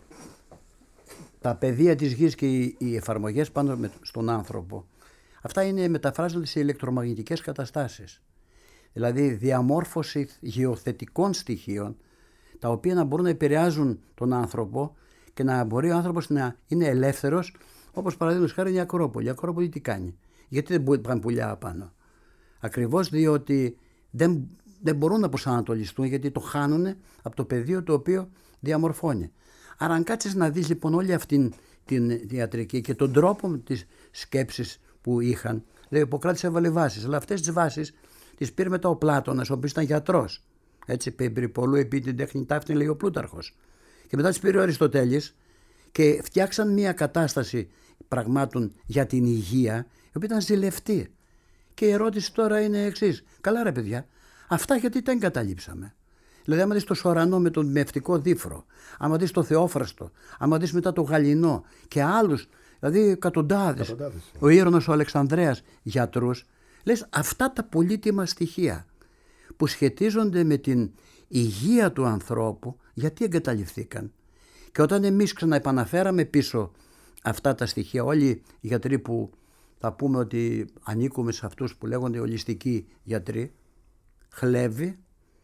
τα πεδία της γης και οι εφαρμογές πάνω στον άνθρωπο, αυτά μεταφράζονται σε ηλεκτρομαγνητικές καταστάσεις. Δηλαδή διαμόρφωση γεωθετικών στοιχείων, τα οποία να μπορούν να επηρεάζουν τον άνθρωπο και να μπορεί ο άνθρωπος να είναι ελεύθερος, όπως παραδείγματος χάρη η Ακρόπολη. Η Ακρόπολη τι κάνει? Γιατί δεν πάνε πουλιά απάνω? Ακριβώς διότι δεν μπορούν να προσανατολιστούν, γιατί το χάνουν από το πεδίο το οποίο διαμορφώνει. Άρα αν κάτσεις να δεις λοιπόν όλη αυτή την ιατρική και τον τρόπο της σκέψης που είχαν, δηλαδή ο Ιπποκράτης έβαλε βάσεις, αλλά αυτές τις βάσεις τις πήρε μετά ο Πλάτωνας, ο οποίος ήταν γιατρός. Έτσι, πολλού επί την τέχνη ταύτην, λέει ο Πλούταρχος. Και μετά τις πήρε ο Αριστοτέλης και φτιάξαν μια κατάσταση πραγμάτων για την υγεία, η οποία ήταν ζηλευτή. Και η ερώτηση τώρα είναι εξής. Καλά ρε παιδιά, αυτά γιατί τα εγκαταλείψαμε? Δηλαδή άμα δεις το Σορανό με τον μευτικό δίφρο, άμα δεις το Θεόφραστο, άμα δεις μετά το Γαλινό και άλλους, δηλαδή εκατοντάδες, ο Ήρωνος ο Αλεξανδρέας γιατρούς, λες αυτά τα πολύτιμα στοιχεία που σχετίζονται με την υγεία του ανθρώπου, γιατί εγκαταλειφθήκαν? Και όταν εμείς ξαναεπαναφέραμε πίσω αυτά τα στοιχεία, όλοι οι γιατροί που θα πούμε ότι ανήκουμε σε αυτούς που λέγονται ολιστικοί γιατροί, χλέβη,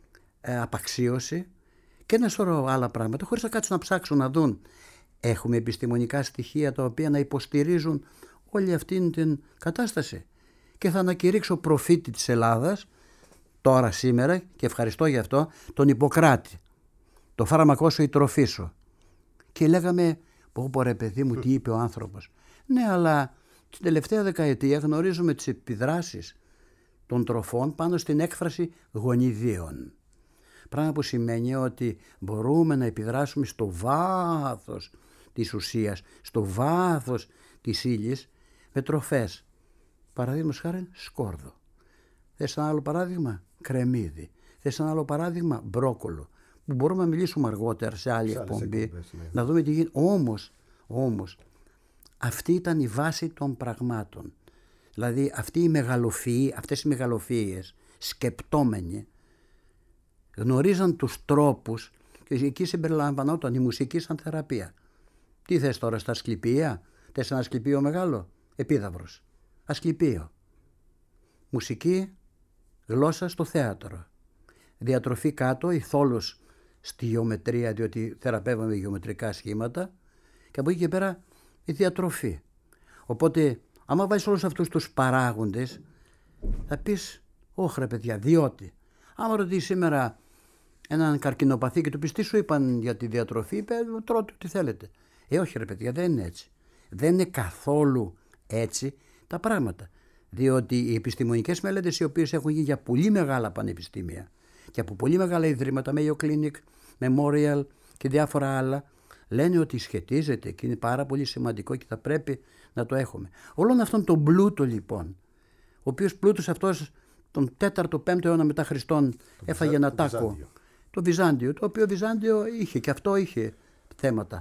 απαξίωση και ένα σωρό άλλα πράγματα, χωρίς να κάτσουν να ψάξουν να δουν, έχουμε επιστημονικά στοιχεία τα οποία να υποστηρίζουν όλη αυτή την κατάσταση? Και θα ανακηρύξω προφήτη της Ελλάδας τώρα σήμερα, και ευχαριστώ γι' αυτό, τον Ιπποκράτη. Το φάρμακό σου η τροφή σου. Και λέγαμε, πω ρε παιδί μου, τι είπε ο άνθρωπος? Ναι, αλλά την τελευταία δεκαετία γνωρίζουμε τις επιδράσεις των τροφών πάνω στην έκφραση γονιδίων. Πράγμα που σημαίνει ότι μπορούμε να επιδράσουμε στο βάθος της ουσίας, στο βάθος της ύλης με τροφές. Παραδείγματος χάρη σκόρδο. Θες ένα άλλο παράδειγμα? Κρεμμύδι. Θες ένα άλλο παράδειγμα? Μπρόκολο. Που μπορούμε να μιλήσουμε αργότερα σε άλλη εκπομπή, να δούμε τι γίνεται. Όμως, αυτή ήταν η βάση των πραγμάτων. Δηλαδή αυτές οι μεγαλοφυΐες σκεπτόμενοι γνωρίζαν τους τρόπους, και εκεί συμπεριλαμβανόταν η μουσική σαν θεραπεία. Τι θες τώρα στα Ασκληπία? Θες ένα Ασκληπείο μεγάλο? Επίδαυρος. Ασκληπείο. Μουσική, γλώσσα στο θέατρο. Διατροφή κάτω, η θόλος στη γεωμετρία, διότι θεραπεύαμε γεωμετρικά σχήματα, και από εκεί και πέρα η διατροφή. Οπότε, άμα βάζεις όλους αυτούς τους παράγοντες, θα πεις, όχι ρε παιδιά, διότι άμα ρωτήσεις σήμερα έναν καρκινοπαθή και του πεις τι σου είπαν για τη διατροφή, είπε τρώτε ό,τι θέλετε. Όχι ρε παιδιά, δεν είναι έτσι. Δεν είναι καθόλου έτσι τα πράγματα. Διότι οι επιστημονικές μελέτες, οι οποίες έχουν γίνει για πολύ μεγάλα πανεπιστήμια και από πολύ μεγάλα ιδρύματα, Mayo Clinic, Memorial και διάφορα άλλα, λένε ότι σχετίζεται και είναι πάρα πολύ σημαντικό και θα πρέπει να το έχουμε. Όλον αυτόν τον πλούτο λοιπόν, ο οποίος πλούτος αυτός τον 4ο-5ο αιώνα μετά Χριστόν έφαγε ένα τάκο. Το Βυζάντιο, το οποίο Βυζάντιο είχε και αυτό είχε θέματα.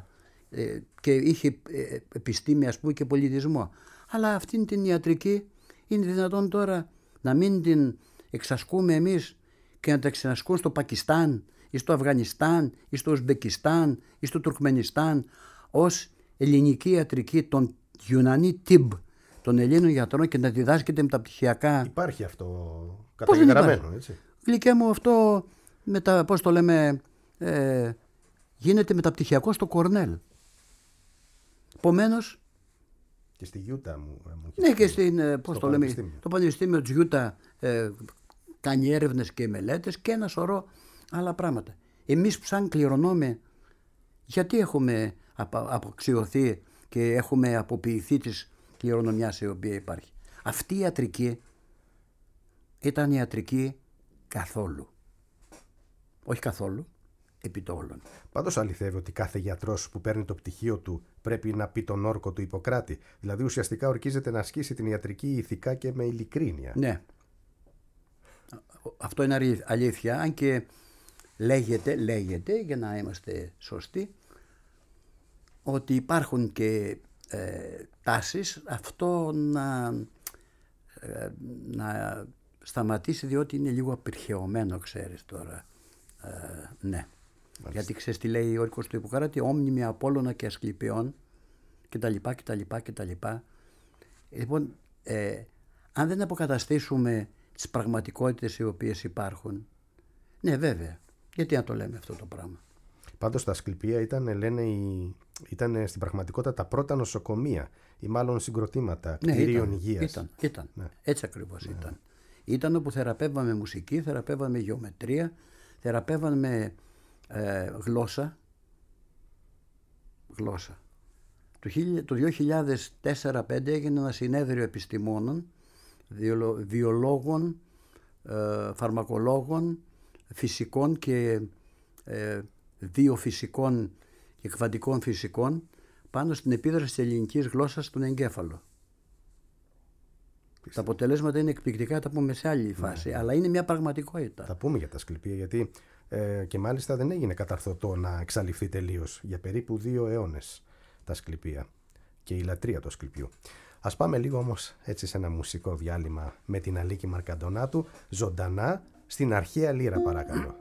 και είχε επιστήμη, ας πούμε, και πολιτισμό. Αλλά αυτήν την ιατρική είναι δυνατόν τώρα να μην την εξασκούμε εμείς και να τα εξασκούν στο Πακιστάν ή στο Αφγανιστάν ή στο Ουσμπεκιστάν ή στο Τουρκμενιστάν ως ελληνική ιατρική των Ιουνανί Τιμπ, των Ελλήνων γιατρών, και να διδάσκεται με τα πτυχιακά. Υπάρχει αυτό καταγεγραμμένο, έτσι. Γλυκέ μου, αυτό πώς το λέμε, γίνεται μεταπτυχιακό στο Κορνέλ. Επομένως, και στη Γιούτα μου. Ναι, και το Πανεπιστήμιο της Γιούτα κάνει έρευνες και μελέτες και ένα σωρό άλλα πράγματα. Εμείς που σαν κληρονόμοι, γιατί έχουμε αποξιωθεί και έχουμε αποποιηθεί της κληρονομιάς η οποία υπάρχει? Αυτή η ιατρική ήταν ιατρική καθόλου. Όχι καθόλου, επί το όλον. Πάντως αληθεύει ότι κάθε γιατρός που παίρνει το πτυχίο του πρέπει να πει τον όρκο του Ιπποκράτη. Δηλαδή ουσιαστικά ορκίζεται να ασκήσει την ιατρική ηθικά και με ειλικρίνεια. Ναι. Αυτό είναι αλήθεια, αν και λέγεται, για να είμαστε σωστοί, ότι υπάρχουν και τάσεις αυτό να σταματήσει, διότι είναι λίγο απειρχαιωμένο, ξέρεις τώρα. Ναι. Μάλιστα. Γιατί ξέρεις τι λέει ο όρκος του Ιπποκράτη? Όμνημη Απόλλωνα και Ασκληπιών κτλ. Λοιπόν, αν δεν αποκαταστήσουμε τις πραγματικότητες οι οποίες υπάρχουν, ναι, βέβαια, γιατί να το λέμε αυτό το πράγμα? Πάντως τα Ασκληπία ήταν στην πραγματικότητα τα πρώτα νοσοκομεία ή μάλλον συγκροτήματα κτίριων υγείας. Ήταν. Ναι. Έτσι ακριβώς ήταν. Ήταν όπου θεραπεύαμε μουσική, θεραπεύαμε γεωμετρία, θεραπεύαμε γλώσσα. Το 2004-2005 έγινε ένα συνέδριο επιστημόνων, βιολόγων, φαρμακολόγων, φυσικών και βιοφυσικών και κβαντικών φυσικών πάνω στην επίδραση της ελληνικής γλώσσας στον εγκέφαλο. Τα αποτελέσματα είναι εκπληκτικά, τα πούμε σε άλλη φάση, αλλά είναι μια πραγματικότητα. Θα πούμε για τα Ασκληπία, γιατί και μάλιστα δεν έγινε καταρθωτό να εξαλειφθεί τελείως για περίπου 2 αιώνες τα Ασκληπία και η λατρεία του Ασκληπιού. Ας πάμε λίγο όμως έτσι σε ένα μουσικό διάλειμμα με την Αλίκη Μαρκαντονάτου, ζωντανά στην αρχαία λύρα, παρακαλώ.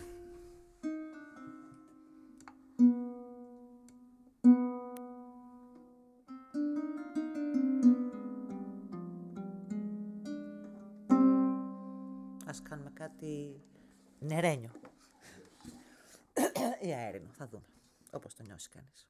Ας κάνουμε κάτι νερένιο ή αέρινο, θα δούμε, όπως το νιώσει κανείς.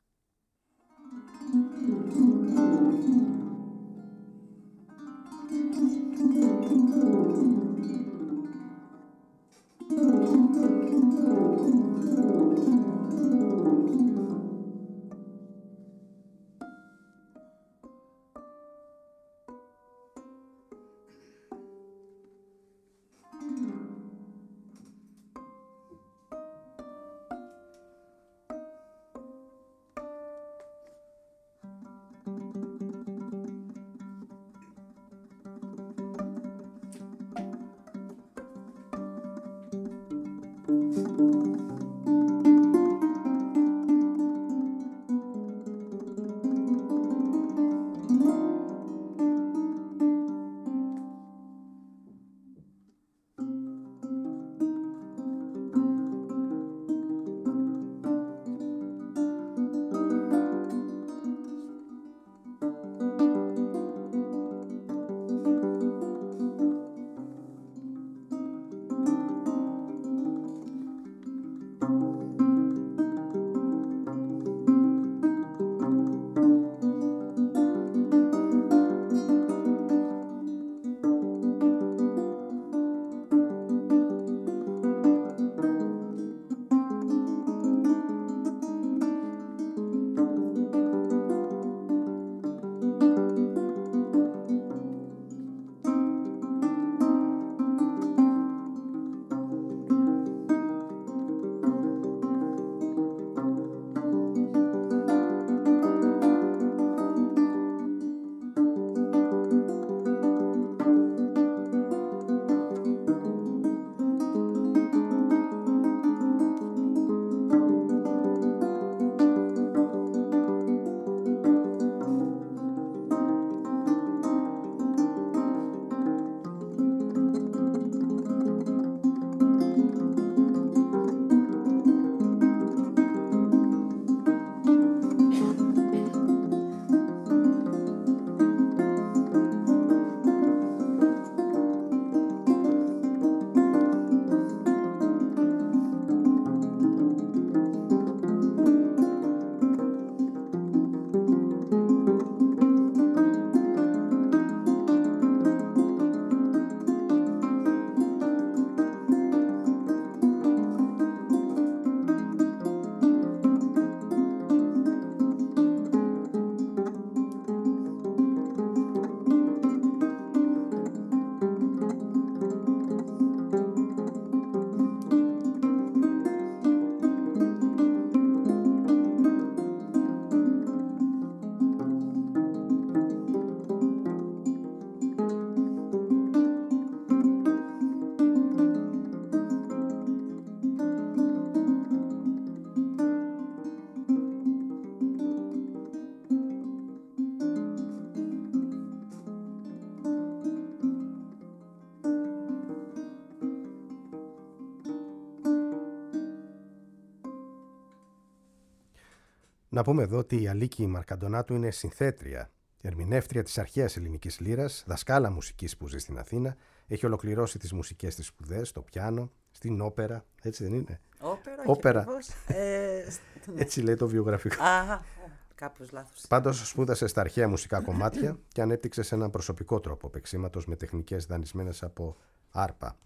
Να πούμε εδώ ότι η Αλίκη Μαρκαντονάτου είναι συνθέτρια, ερμηνεύτρια της αρχαίας ελληνικής λύρας, δασκάλα μουσικής που ζει στην Αθήνα. Έχει ολοκληρώσει τις μουσικές της σπουδές στο πιάνο, στην όπερα, έτσι δεν είναι? Όπερα. Έτσι λέει το βιογραφικό. Κάπως λάθος. Πάντως σπούδασε στα αρχαία μουσικά κομμάτια και ανέπτυξε σε έναν προσωπικό τρόπο παίξηματος με τεχνικές δανεισμένες από άρπα.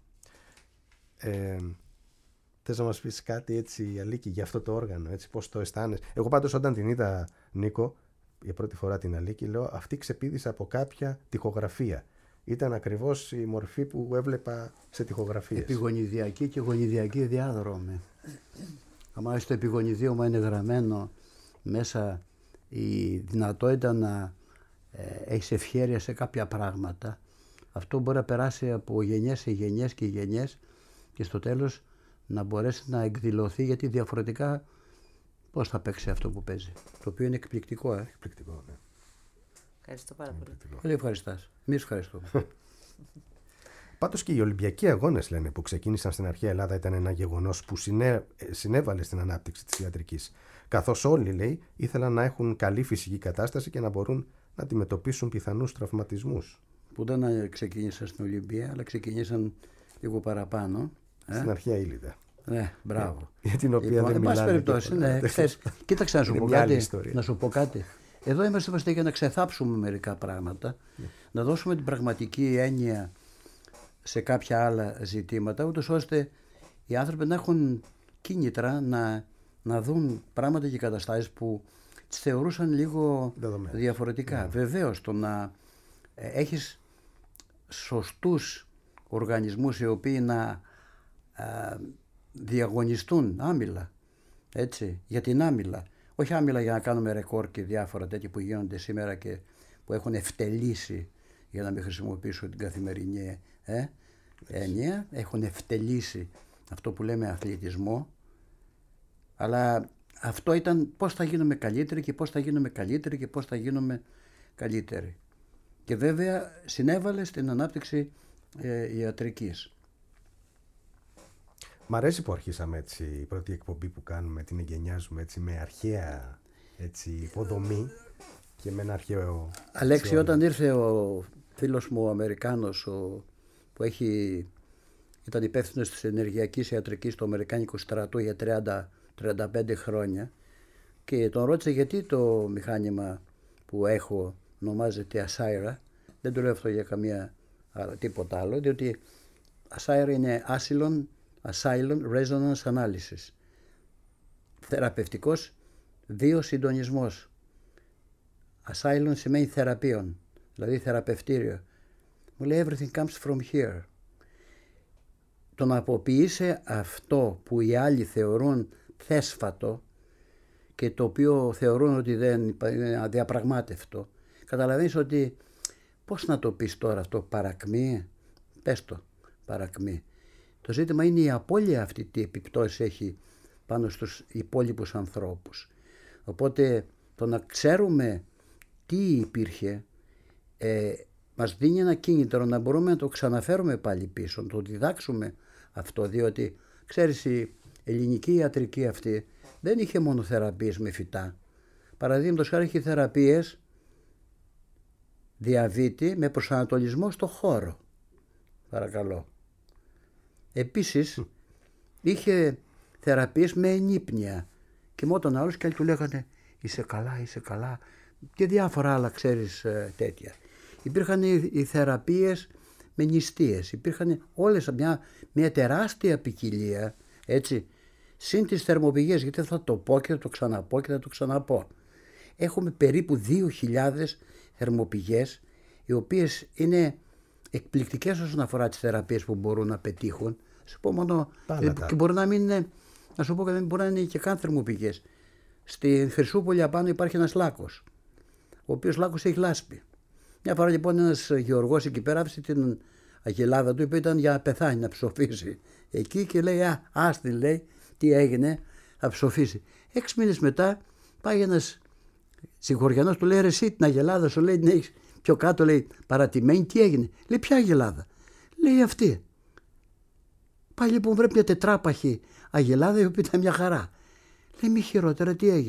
Θες να μας πεις κάτι έτσι, Αλίκη, για αυτό το όργανο, έτσι, πώς το αισθάνεσαι? Εγώ πάντως όταν την είδα, Νίκο, για πρώτη φορά την Αλίκη, λέω αυτή ξεπήδησε από κάποια τοιχογραφία. Ήταν ακριβώς η μορφή που έβλεπα σε τοιχογραφίες. Επιγονιδιακή και γονιδιακή διάδρομη. Αν στο επιγονιδίωμα είναι γραμμένο μέσα η δυνατότητα να έχεις ευχέρεια σε κάποια πράγματα, αυτό μπορεί να περάσει από γενιές σε γενιές και γενιές και στο τέλος να μπορέσει να εκδηλωθεί, γιατί διαφορετικά πώς θα παίξει αυτό που παίζει. Το οποίο είναι εκπληκτικό. Εκπληκτικό, ναι. Ευχαριστώ πάρα πολύ. Πολύ ευχαριστάς. Εμείς ευχαριστούμε. Πάντως και οι Ολυμπιακοί Αγώνες, λένε, που ξεκίνησαν στην αρχαία Ελλάδα, ήταν ένα γεγονός που συνέβαλε στην ανάπτυξη της ιατρικής. Καθώς όλοι, λέει, ήθελαν να έχουν καλή φυσική κατάσταση και να μπορούν να αντιμετωπίσουν πιθανούς τραυματισμούς. Που δεν ξεκίνησαν στην Ολυμπία, αλλά ξεκίνησαν λίγο παραπάνω. Στην αρχαία Ήλιδα. Ναι, μπράβο. Για την οποία δεν μιλάμε. Περιπτώσει, ναι, κοίταξε να σου πω κάτι. Εδώ είμαστε για να ξεθάψουμε μερικά πράγματα, να δώσουμε την πραγματική έννοια σε κάποια άλλα ζητήματα, ούτως ώστε οι άνθρωποι να έχουν κίνητρα να δουν πράγματα και καταστάσεις που τις θεωρούσαν λίγο διαφορετικά. Βεβαίως, το να έχεις σωστούς οργανισμούς οι οποίοι να διαγωνιστούν άμυλα, έτσι, για την άμυλα. Όχι άμυλα για να κάνουμε ρεκόρ και διάφορα τέτοια που γίνονται σήμερα και που έχουν ευτελίσει, για να μην χρησιμοποιήσω την καθημερινή έννοια, έχουν ευτελίσει αυτό που λέμε αθλητισμό, αλλά αυτό ήταν πώς θα γίνουμε καλύτεροι και πώς θα γίνουμε καλύτεροι και πώς θα γίνουμε καλύτεροι. Και βέβαια συνέβαλε στην ανάπτυξη ιατρικής. Μ' αρέσει που αρχίσαμε έτσι, η πρώτη εκπομπή που κάνουμε, την εγκαινιάζουμε έτσι με αρχαία έτσι, υποδομή και με ένα αρχαίο... Αλέξη, όταν ήρθε ο φίλος μου ο Αμερικάνος που ήταν υπεύθυνος της ενεργειακής ιατρικής στο Αμερικάνικο στρατό για 30-35 χρόνια και τον ρώτησε γιατί το μηχάνημα που έχω ονομάζεται Asaira, δεν το λέω αυτό για καμία τίποτα άλλο, διότι Asaira είναι Asylum Resonance Analysis, θεραπευτικός βιοσυντονισμός. Asylum σημαίνει θεραπείων, δηλαδή θεραπευτήριο. Μου λέει everything comes from here. Το να αποποιήσει αυτό που οι άλλοι θεωρούν θέσφατο και το οποίο θεωρούν ότι δεν είναι αδιαπραγμάτευτο, καταλαβαίνεις ότι πώς να το πεις τώρα αυτό, παρακμή, πες το, παρακμή. Το ζήτημα είναι η απώλεια αυτή τι επιπτώσεις έχει πάνω στους υπόλοιπους ανθρώπους. Οπότε το να ξέρουμε τι υπήρχε μας δίνει ένα κίνητρο να μπορούμε να το ξαναφέρουμε πάλι πίσω, να το διδάξουμε αυτό, διότι ξέρεις η ελληνική ιατρική αυτή δεν είχε μόνο θεραπείες με φυτά. Παραδείγματος χάρη είχε θεραπείες διαβήτη με προσανατολισμό στο χώρο. Παρακαλώ. Επίσης είχε θεραπείες με ενύπνοια και με όταν άλλους και άλλοι του λέγανε είσαι καλά και διάφορα άλλα ξέρεις τέτοια. Υπήρχαν οι θεραπείες με νηστείες, υπήρχαν όλες μια τεράστια ποικιλία, έτσι, συν τις θερμοπηγές, γιατί θα το πω και θα το ξαναπώ και θα το ξαναπώ. Έχουμε περίπου 2.000 θερμοπηγές οι οποίες είναι εκπληκτικές όσον αφορά τις θεραπείες που μπορούν να πετύχουν. Σου πω μόνο, και μπορεί να μην είναι, να σου πω και δεν μπορεί να είναι και καν θερμοπηγές. Στη Χρυσούπολη απάνω υπάρχει ένας λάκκος, ο οποίος λάκκος έχει λάσπη. Μια φορά λοιπόν ένας γεωργός εκεί πέρα άφησε την αγελάδα του, είπε ήταν για να πεθάνει, να ψοφήσει εκεί και λέει άστη, λέει, τι έγινε, θα ψοφήσει. 6 μήνες μετά πάει ένας συγχωριανός, του λέει ρε εσύ την αγελάδα σου, λέει την έχεις πιο κάτω, λέει παρατημένη, τι έγινε, λέει ποια αγελάδα, λέει αυτή. Πάει λοιπόν βρέπει μια τετράπαχη αγελάδα η οποία ήταν μια χαρά. Λέει μη χειρότερα τι έγινε.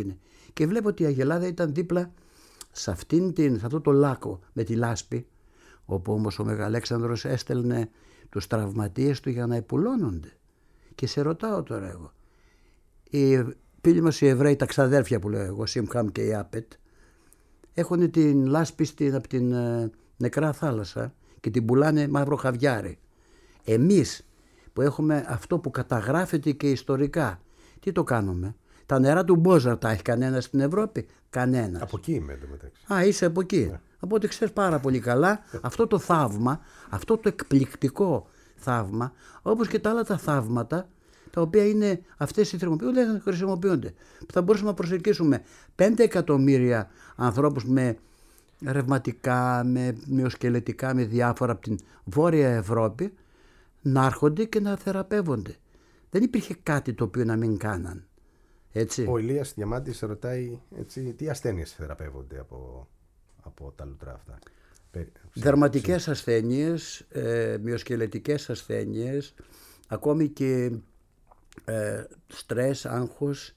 Και βλέπω ότι η Αγελάδα ήταν δίπλα σε αυτό το λάκκο με τη λάσπη, όπου όμως ο Μεγαλέξανδρος έστελνε τους τραυματίες του για να επουλώνονται. Και σε ρωτάω τώρα εγώ, οι φίλοι μας οι Εβραίοι, τα ξαδέρφια που λέω εγώ, Σιμχάμ και Ιάπετ, έχουν την λάσπη από την νεκρά θάλασσα και την πουλάνε μαύρο χαβιάρι. Εμείς που έχουμε αυτό που καταγράφεται και ιστορικά, τι το κάνουμε? Τα νερά του Μπόζαρ τα έχει κανένα στην Ευρώπη? Κανένας. Από εκεί είμαι εντωμεταξύ. Α, είσαι από εκεί. Οπότε ξέρεις πάρα πολύ καλά αυτό το θαύμα, αυτό το εκπληκτικό θαύμα, όπως και τα άλλα τα θαύματα, τα οποία είναι αυτές οι θερμοποιούνται, δεν χρησιμοποιούνται. Θα μπορούσαμε να προσελκύσουμε 5 εκατομμύρια ανθρώπους με ρευματικά, με μυοσκελετικά, με διάφορα από την Βόρεια Ευρώπη, να έρχονται και να θεραπεύονται. Δεν υπήρχε κάτι το οποίο να μην κάναν. Έτσι. Ο Ηλίας Διαμάντης ρωτάει τι ασθένειες θεραπεύονται από τα λουτρά αυτά. Δερματικές ασθένειες, μυοσκελετικές ασθένειες, ακόμη και στρες, άγχος,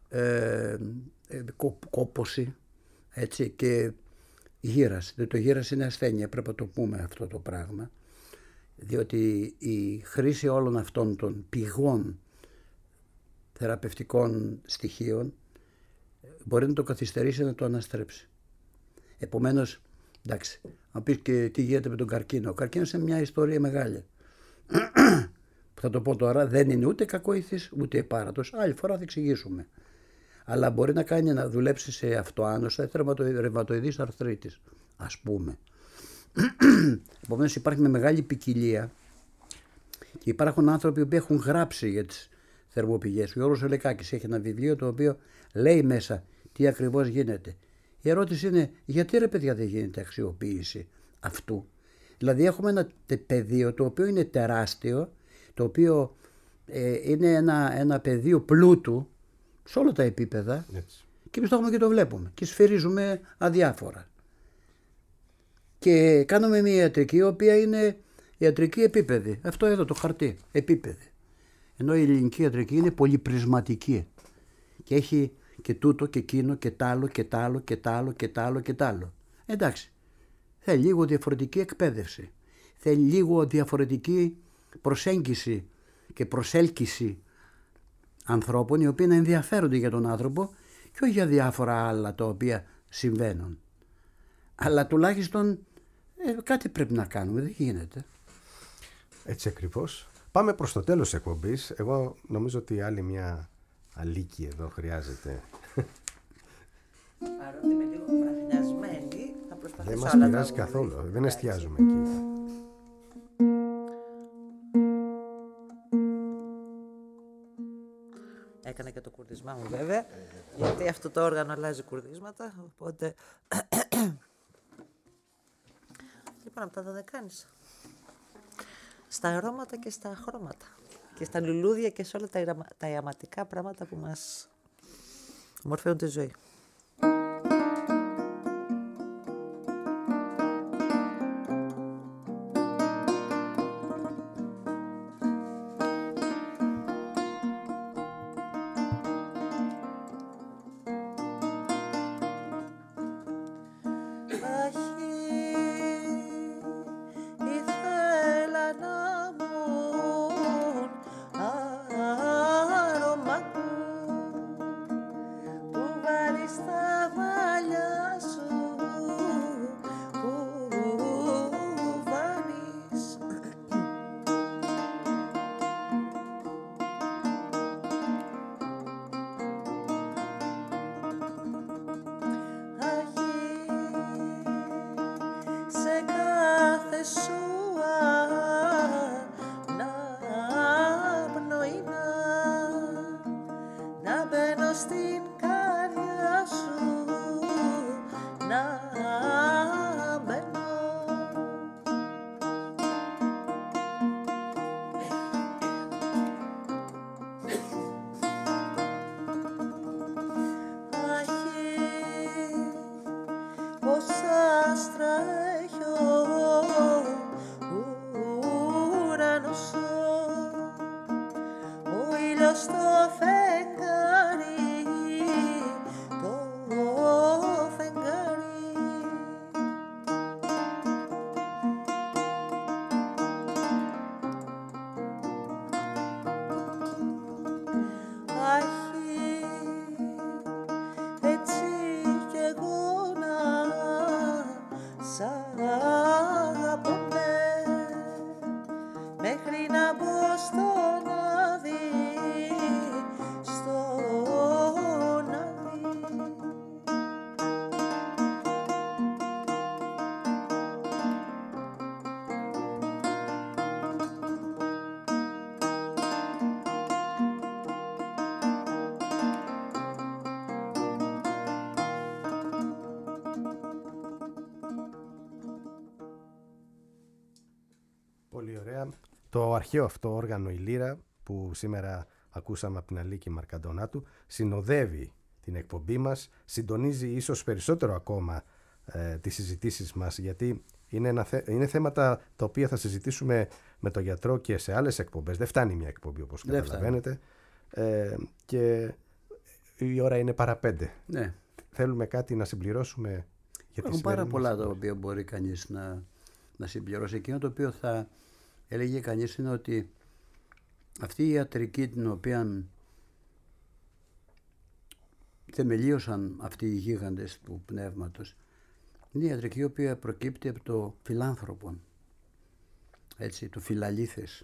κόπωση, έτσι, και γύρας. Το γύρας είναι ασθένεια, πρέπει να το πούμε αυτό το πράγμα, διότι η χρήση όλων αυτών των πηγών θεραπευτικών στοιχείων μπορεί να το καθυστερήσει, να το αναστρέψει. Επομένως, εντάξει, να πεις και τι γίνεται με τον καρκίνο. Ο καρκίνος είναι μια ιστορία μεγάλη. Που θα το πω τώρα, δεν είναι ούτε κακοήθης ούτε επάρατος. Άλλη φορά θα εξηγήσουμε. Αλλά μπορεί να κάνει να δουλέψει σε αυτοάνωσα ρευματοειδής αρθρίτης, ας πούμε. Επομένως υπάρχει με μεγάλη ποικιλία και υπάρχουν άνθρωποι που έχουν γράψει για τις θερμοπηγές. Ο Γιώργος Ελεκάκης έχει ένα βιβλίο το οποίο λέει μέσα τι ακριβώς γίνεται. Η ερώτηση είναι, γιατί ρε παιδιά δεν γίνεται αξιοποίηση αυτού? Δηλαδή έχουμε ένα πεδίο το οποίο είναι τεράστιο, το οποίο είναι ένα πεδίο πλούτου σε όλα τα επίπεδα. Έτσι. Και εμείς το έχουμε και το βλέπουμε και σφυρίζουμε αδιάφορα. Και κάνουμε μια ιατρική η οποία είναι ιατρική επίπεδη. Αυτό εδώ το χαρτί, επίπεδη. Ενώ η ελληνική ιατρική είναι πολυπρισματική και έχει και τούτο και εκείνο και τ' άλλο και τ' άλλο και τ' άλλο και τ' άλλο και τ' άλλο. Εντάξει, θέλει λίγο διαφορετική εκπαίδευση, θέλει λίγο διαφορετική προσέγγιση και προσέλκυση ανθρώπων οι οποίοι να ενδιαφέρονται για τον άνθρωπο και όχι για διάφορα άλλα τα οποία συμβαίνουν. Αλλά τουλάχιστον κάτι πρέπει να κάνουμε, δεν γίνεται. Έτσι ακριβώς. Πάμε προς το τέλος της εκπομπής. Εγώ νομίζω ότι άλλη μια αλίκη εδώ χρειάζεται. Παρότι είμαι λίγο βραχνιασμένη, θα προσπαθήσω. Δεν μας πειράζει καθόλου, δεν εστιάζουμε εκεί. Έκανα και το κουρδισμά μου βέβαια, γιατί αυτό το όργανο αλλάζει κουρδίσματα, οπότε... Λοιπόν, από τα δωδεκάνησα. Στα αρώματα και στα χρώματα. Και στα λουλούδια και σε όλα τα ιαματικά πράγματα που μας ομορφαίνουν τη ζωή. Στο φεγγάρι το ωραία. Το αρχαίο αυτό όργανο, η λύρα, που σήμερα ακούσαμε από την Αλίκη Μαρκαντονάτου, συνοδεύει την εκπομπή μας, συντονίζει ίσως περισσότερο ακόμα τις συζητήσεις μας, γιατί είναι θέματα τα οποία θα συζητήσουμε με τον γιατρό και σε άλλες εκπομπές. Δεν φτάνει μια εκπομπή, όπως καταλαβαίνετε. Και η ώρα είναι παρά 5. Ναι. Θέλουμε κάτι να συμπληρώσουμε. Έχουν πάρα πολλά τα οποία μπορεί κανείς να συμπληρώσει. Εκείνο το οποίο θα έλεγε κανείς είναι ότι αυτή η ιατρική την οποία θεμελίωσαν αυτοί οι γίγαντες του πνεύματος είναι η ιατρική η οποία προκύπτει από το φιλάνθρωπον, έτσι, το φιλαλήθες.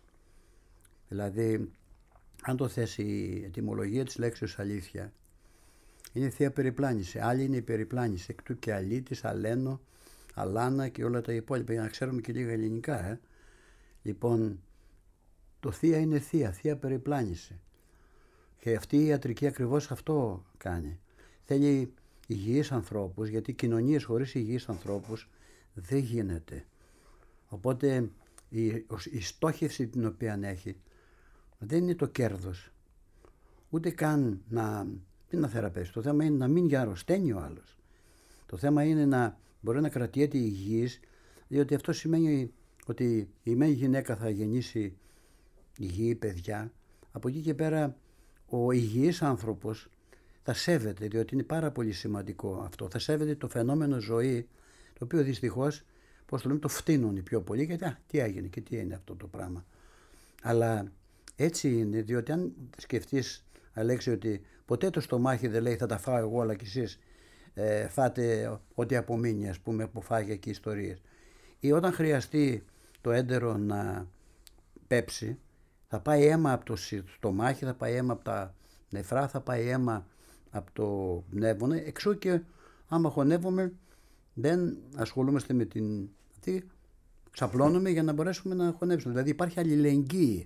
Δηλαδή, αν το θέσει η ετυμολογία της λέξης αλήθεια, είναι θεία περιπλάνηση. Άλλη είναι η περιπλάνηση, εκ του και αλήτης, αλένο, αλάνα και όλα τα υπόλοιπα, για να ξέρουμε και λίγα ελληνικά. Λοιπόν, το θεία είναι θεία περιπλάνηση. Και αυτή η ιατρική ακριβώς αυτό κάνει. Θέλει υγιείς ανθρώπους, γιατί κοινωνίες χωρίς υγιείς ανθρώπους δεν γίνεται. Οπότε η στόχευση την οποία έχει δεν είναι το κέρδος, ούτε καν να θεραπεύσει. Το θέμα είναι να μην αρρωσταίνει ο άλλος. Το θέμα είναι να μπορεί να κρατιέται υγιής, διότι αυτό σημαίνει ότι η μεν γυναίκα θα γεννήσει υγιή παιδιά. Από εκεί και πέρα ο υγιής άνθρωπος θα σέβεται, διότι είναι πάρα πολύ σημαντικό αυτό. Θα σέβεται το φαινόμενο ζωή, το οποίο δυστυχώς, πώς το λέμε, το φτύνουν οι πιο πολλοί, γιατί τι έγινε και τι είναι αυτό το πράγμα. Αλλά έτσι είναι, διότι αν σκεφτείς, Αλέξη, ότι ποτέ το στομάχι δεν λέει θα τα φάω εγώ, αλλά κι εσείς φάτε ό,τι απομείνει, ας πούμε, από φάγια και ιστορίες. Ή όταν χρειαστεί το έντερο να πέψει, θα πάει αίμα από το στομάχι, θα πάει αίμα από τα νεφρά, θα πάει αίμα από το πνεύμονα. Εξού και άμα χωνεύουμε δεν ασχολούμαστε με την αυτή, ξαπλώνουμε για να μπορέσουμε να χωνέψουμε. Δηλαδή υπάρχει αλληλεγγύη.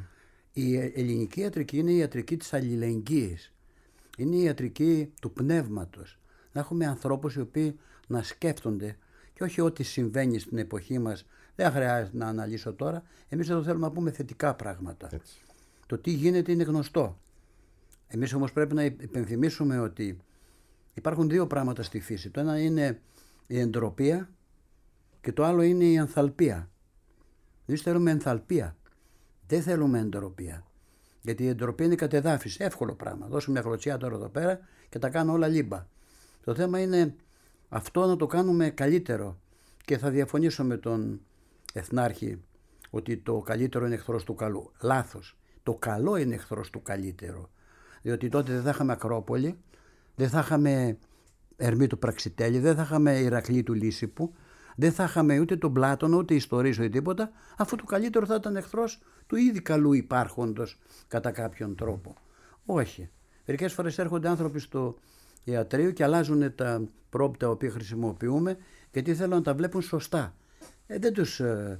Η ελληνική ιατρική είναι η ιατρική της αλληλεγγύης. Είναι η ιατρική του πνεύματος. Να έχουμε ανθρώπους οι οποίοι να σκέφτονται και όχι ό,τι συμβαίνει στην εποχή μας. Δεν χρειάζεται να αναλύσω τώρα. Εμείς εδώ θέλουμε να πούμε θετικά πράγματα. Έτσι. Το τι γίνεται είναι γνωστό. Εμείς όμως πρέπει να υπενθυμίσουμε ότι υπάρχουν δύο πράγματα στη φύση. Το ένα είναι η εντροπία και το άλλο είναι η ενθαλπία. Εμείς θέλουμε ενθαλπία. Δεν θέλουμε εντροπία. Γιατί η εντροπία είναι κατεδάφιση. Εύκολο πράγμα. Δώσω μια κλωτσιά τώρα εδώ πέρα και τα κάνω όλα λίμπα. Το θέμα είναι αυτό να το κάνουμε καλύτερο. Και θα διαφωνήσω με τον Εθνάρχη ότι το καλύτερο είναι εχθρός του καλού. Λάθος. Το καλό είναι εχθρός του καλύτερου. Διότι τότε δεν θα είχαμε Ακρόπολη, δεν θα είχαμε Ερμή του Πραξιτέλη, δεν θα είχαμε Ηρακλή του Λύσιππου, δεν θα είχαμε ούτε τον Πλάτωνα, ούτε ιστορίες, ούτε τίποτα, αφού το καλύτερο θα ήταν εχθρός του ήδη καλού υπάρχοντος κατά κάποιον τρόπο. Όχι. Μερικές φορές έρχονται άνθρωποι στο ιατρείο και αλλάζουν τα πρόπτα τα οποία χρησιμοποιούμε, γιατί θέλουν να τα βλέπουν σωστά. Δεν τους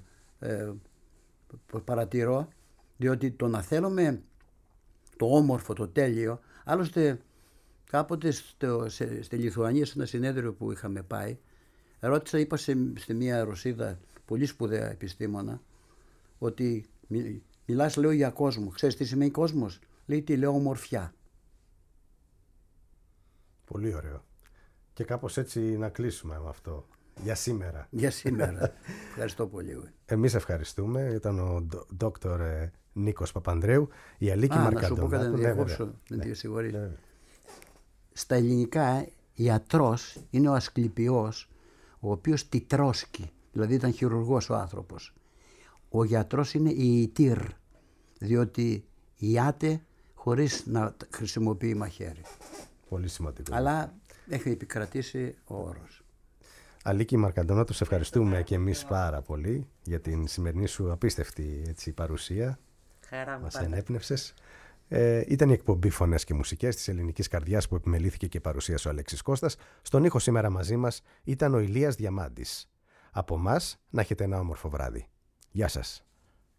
παρατηρώ, διότι το να θέλουμε το όμορφο, το τέλειο, άλλωστε κάποτε στη Λιθουανία, σε ένα συνέδριο που είχαμε πάει, ρώτησα, είπα στη μία Ρωσίδα πολύ σπουδαία επιστήμονα, ότι μιλάς, λέω, για κόσμο. Ξέρεις τι σημαίνει κόσμος? Λέει, τι λέω, ομορφιά. Πολύ ωραίο. Και κάπως έτσι να κλείσουμε με αυτό. Για σήμερα. Για σήμερα. Ευχαριστώ πολύ. Εμείς ευχαριστούμε. Ήταν ο Δόκτωρ Νίκος Παπανδρέου, η Αλίκη Μαρκαντονάτου. Να σου πω κάτι να διακόψω. Στα ελληνικά, ιατρός είναι ο Ασκληπιός, ο οποίος τιτρόσκει, δηλαδή ήταν χειρουργός ο άνθρωπος. Ο γιατρός είναι ιητήρ, διότι ιάται χωρίς να χρησιμοποιεί μαχαίρι. Πολύ σημαντικό. Αλλά έχει επικρατήσει ο όρος. Αλίκη Μαρκαντονάτου, σε ευχαριστούμε και εμείς πάρα πολύ για την σημερινή σου απίστευτη παρουσία. Χαρά μου. Μας ενέπνευσες. Ήταν η εκπομπή Φωνές και Μουσικές της Ελληνικής Καρδιάς που επιμελήθηκε και παρουσίασε ο Αλέξης Κώστας. Στον ήχο σήμερα μαζί μας ήταν ο Ηλίας Διαμάντης. Από μας να έχετε ένα όμορφο βράδυ. Γεια σας.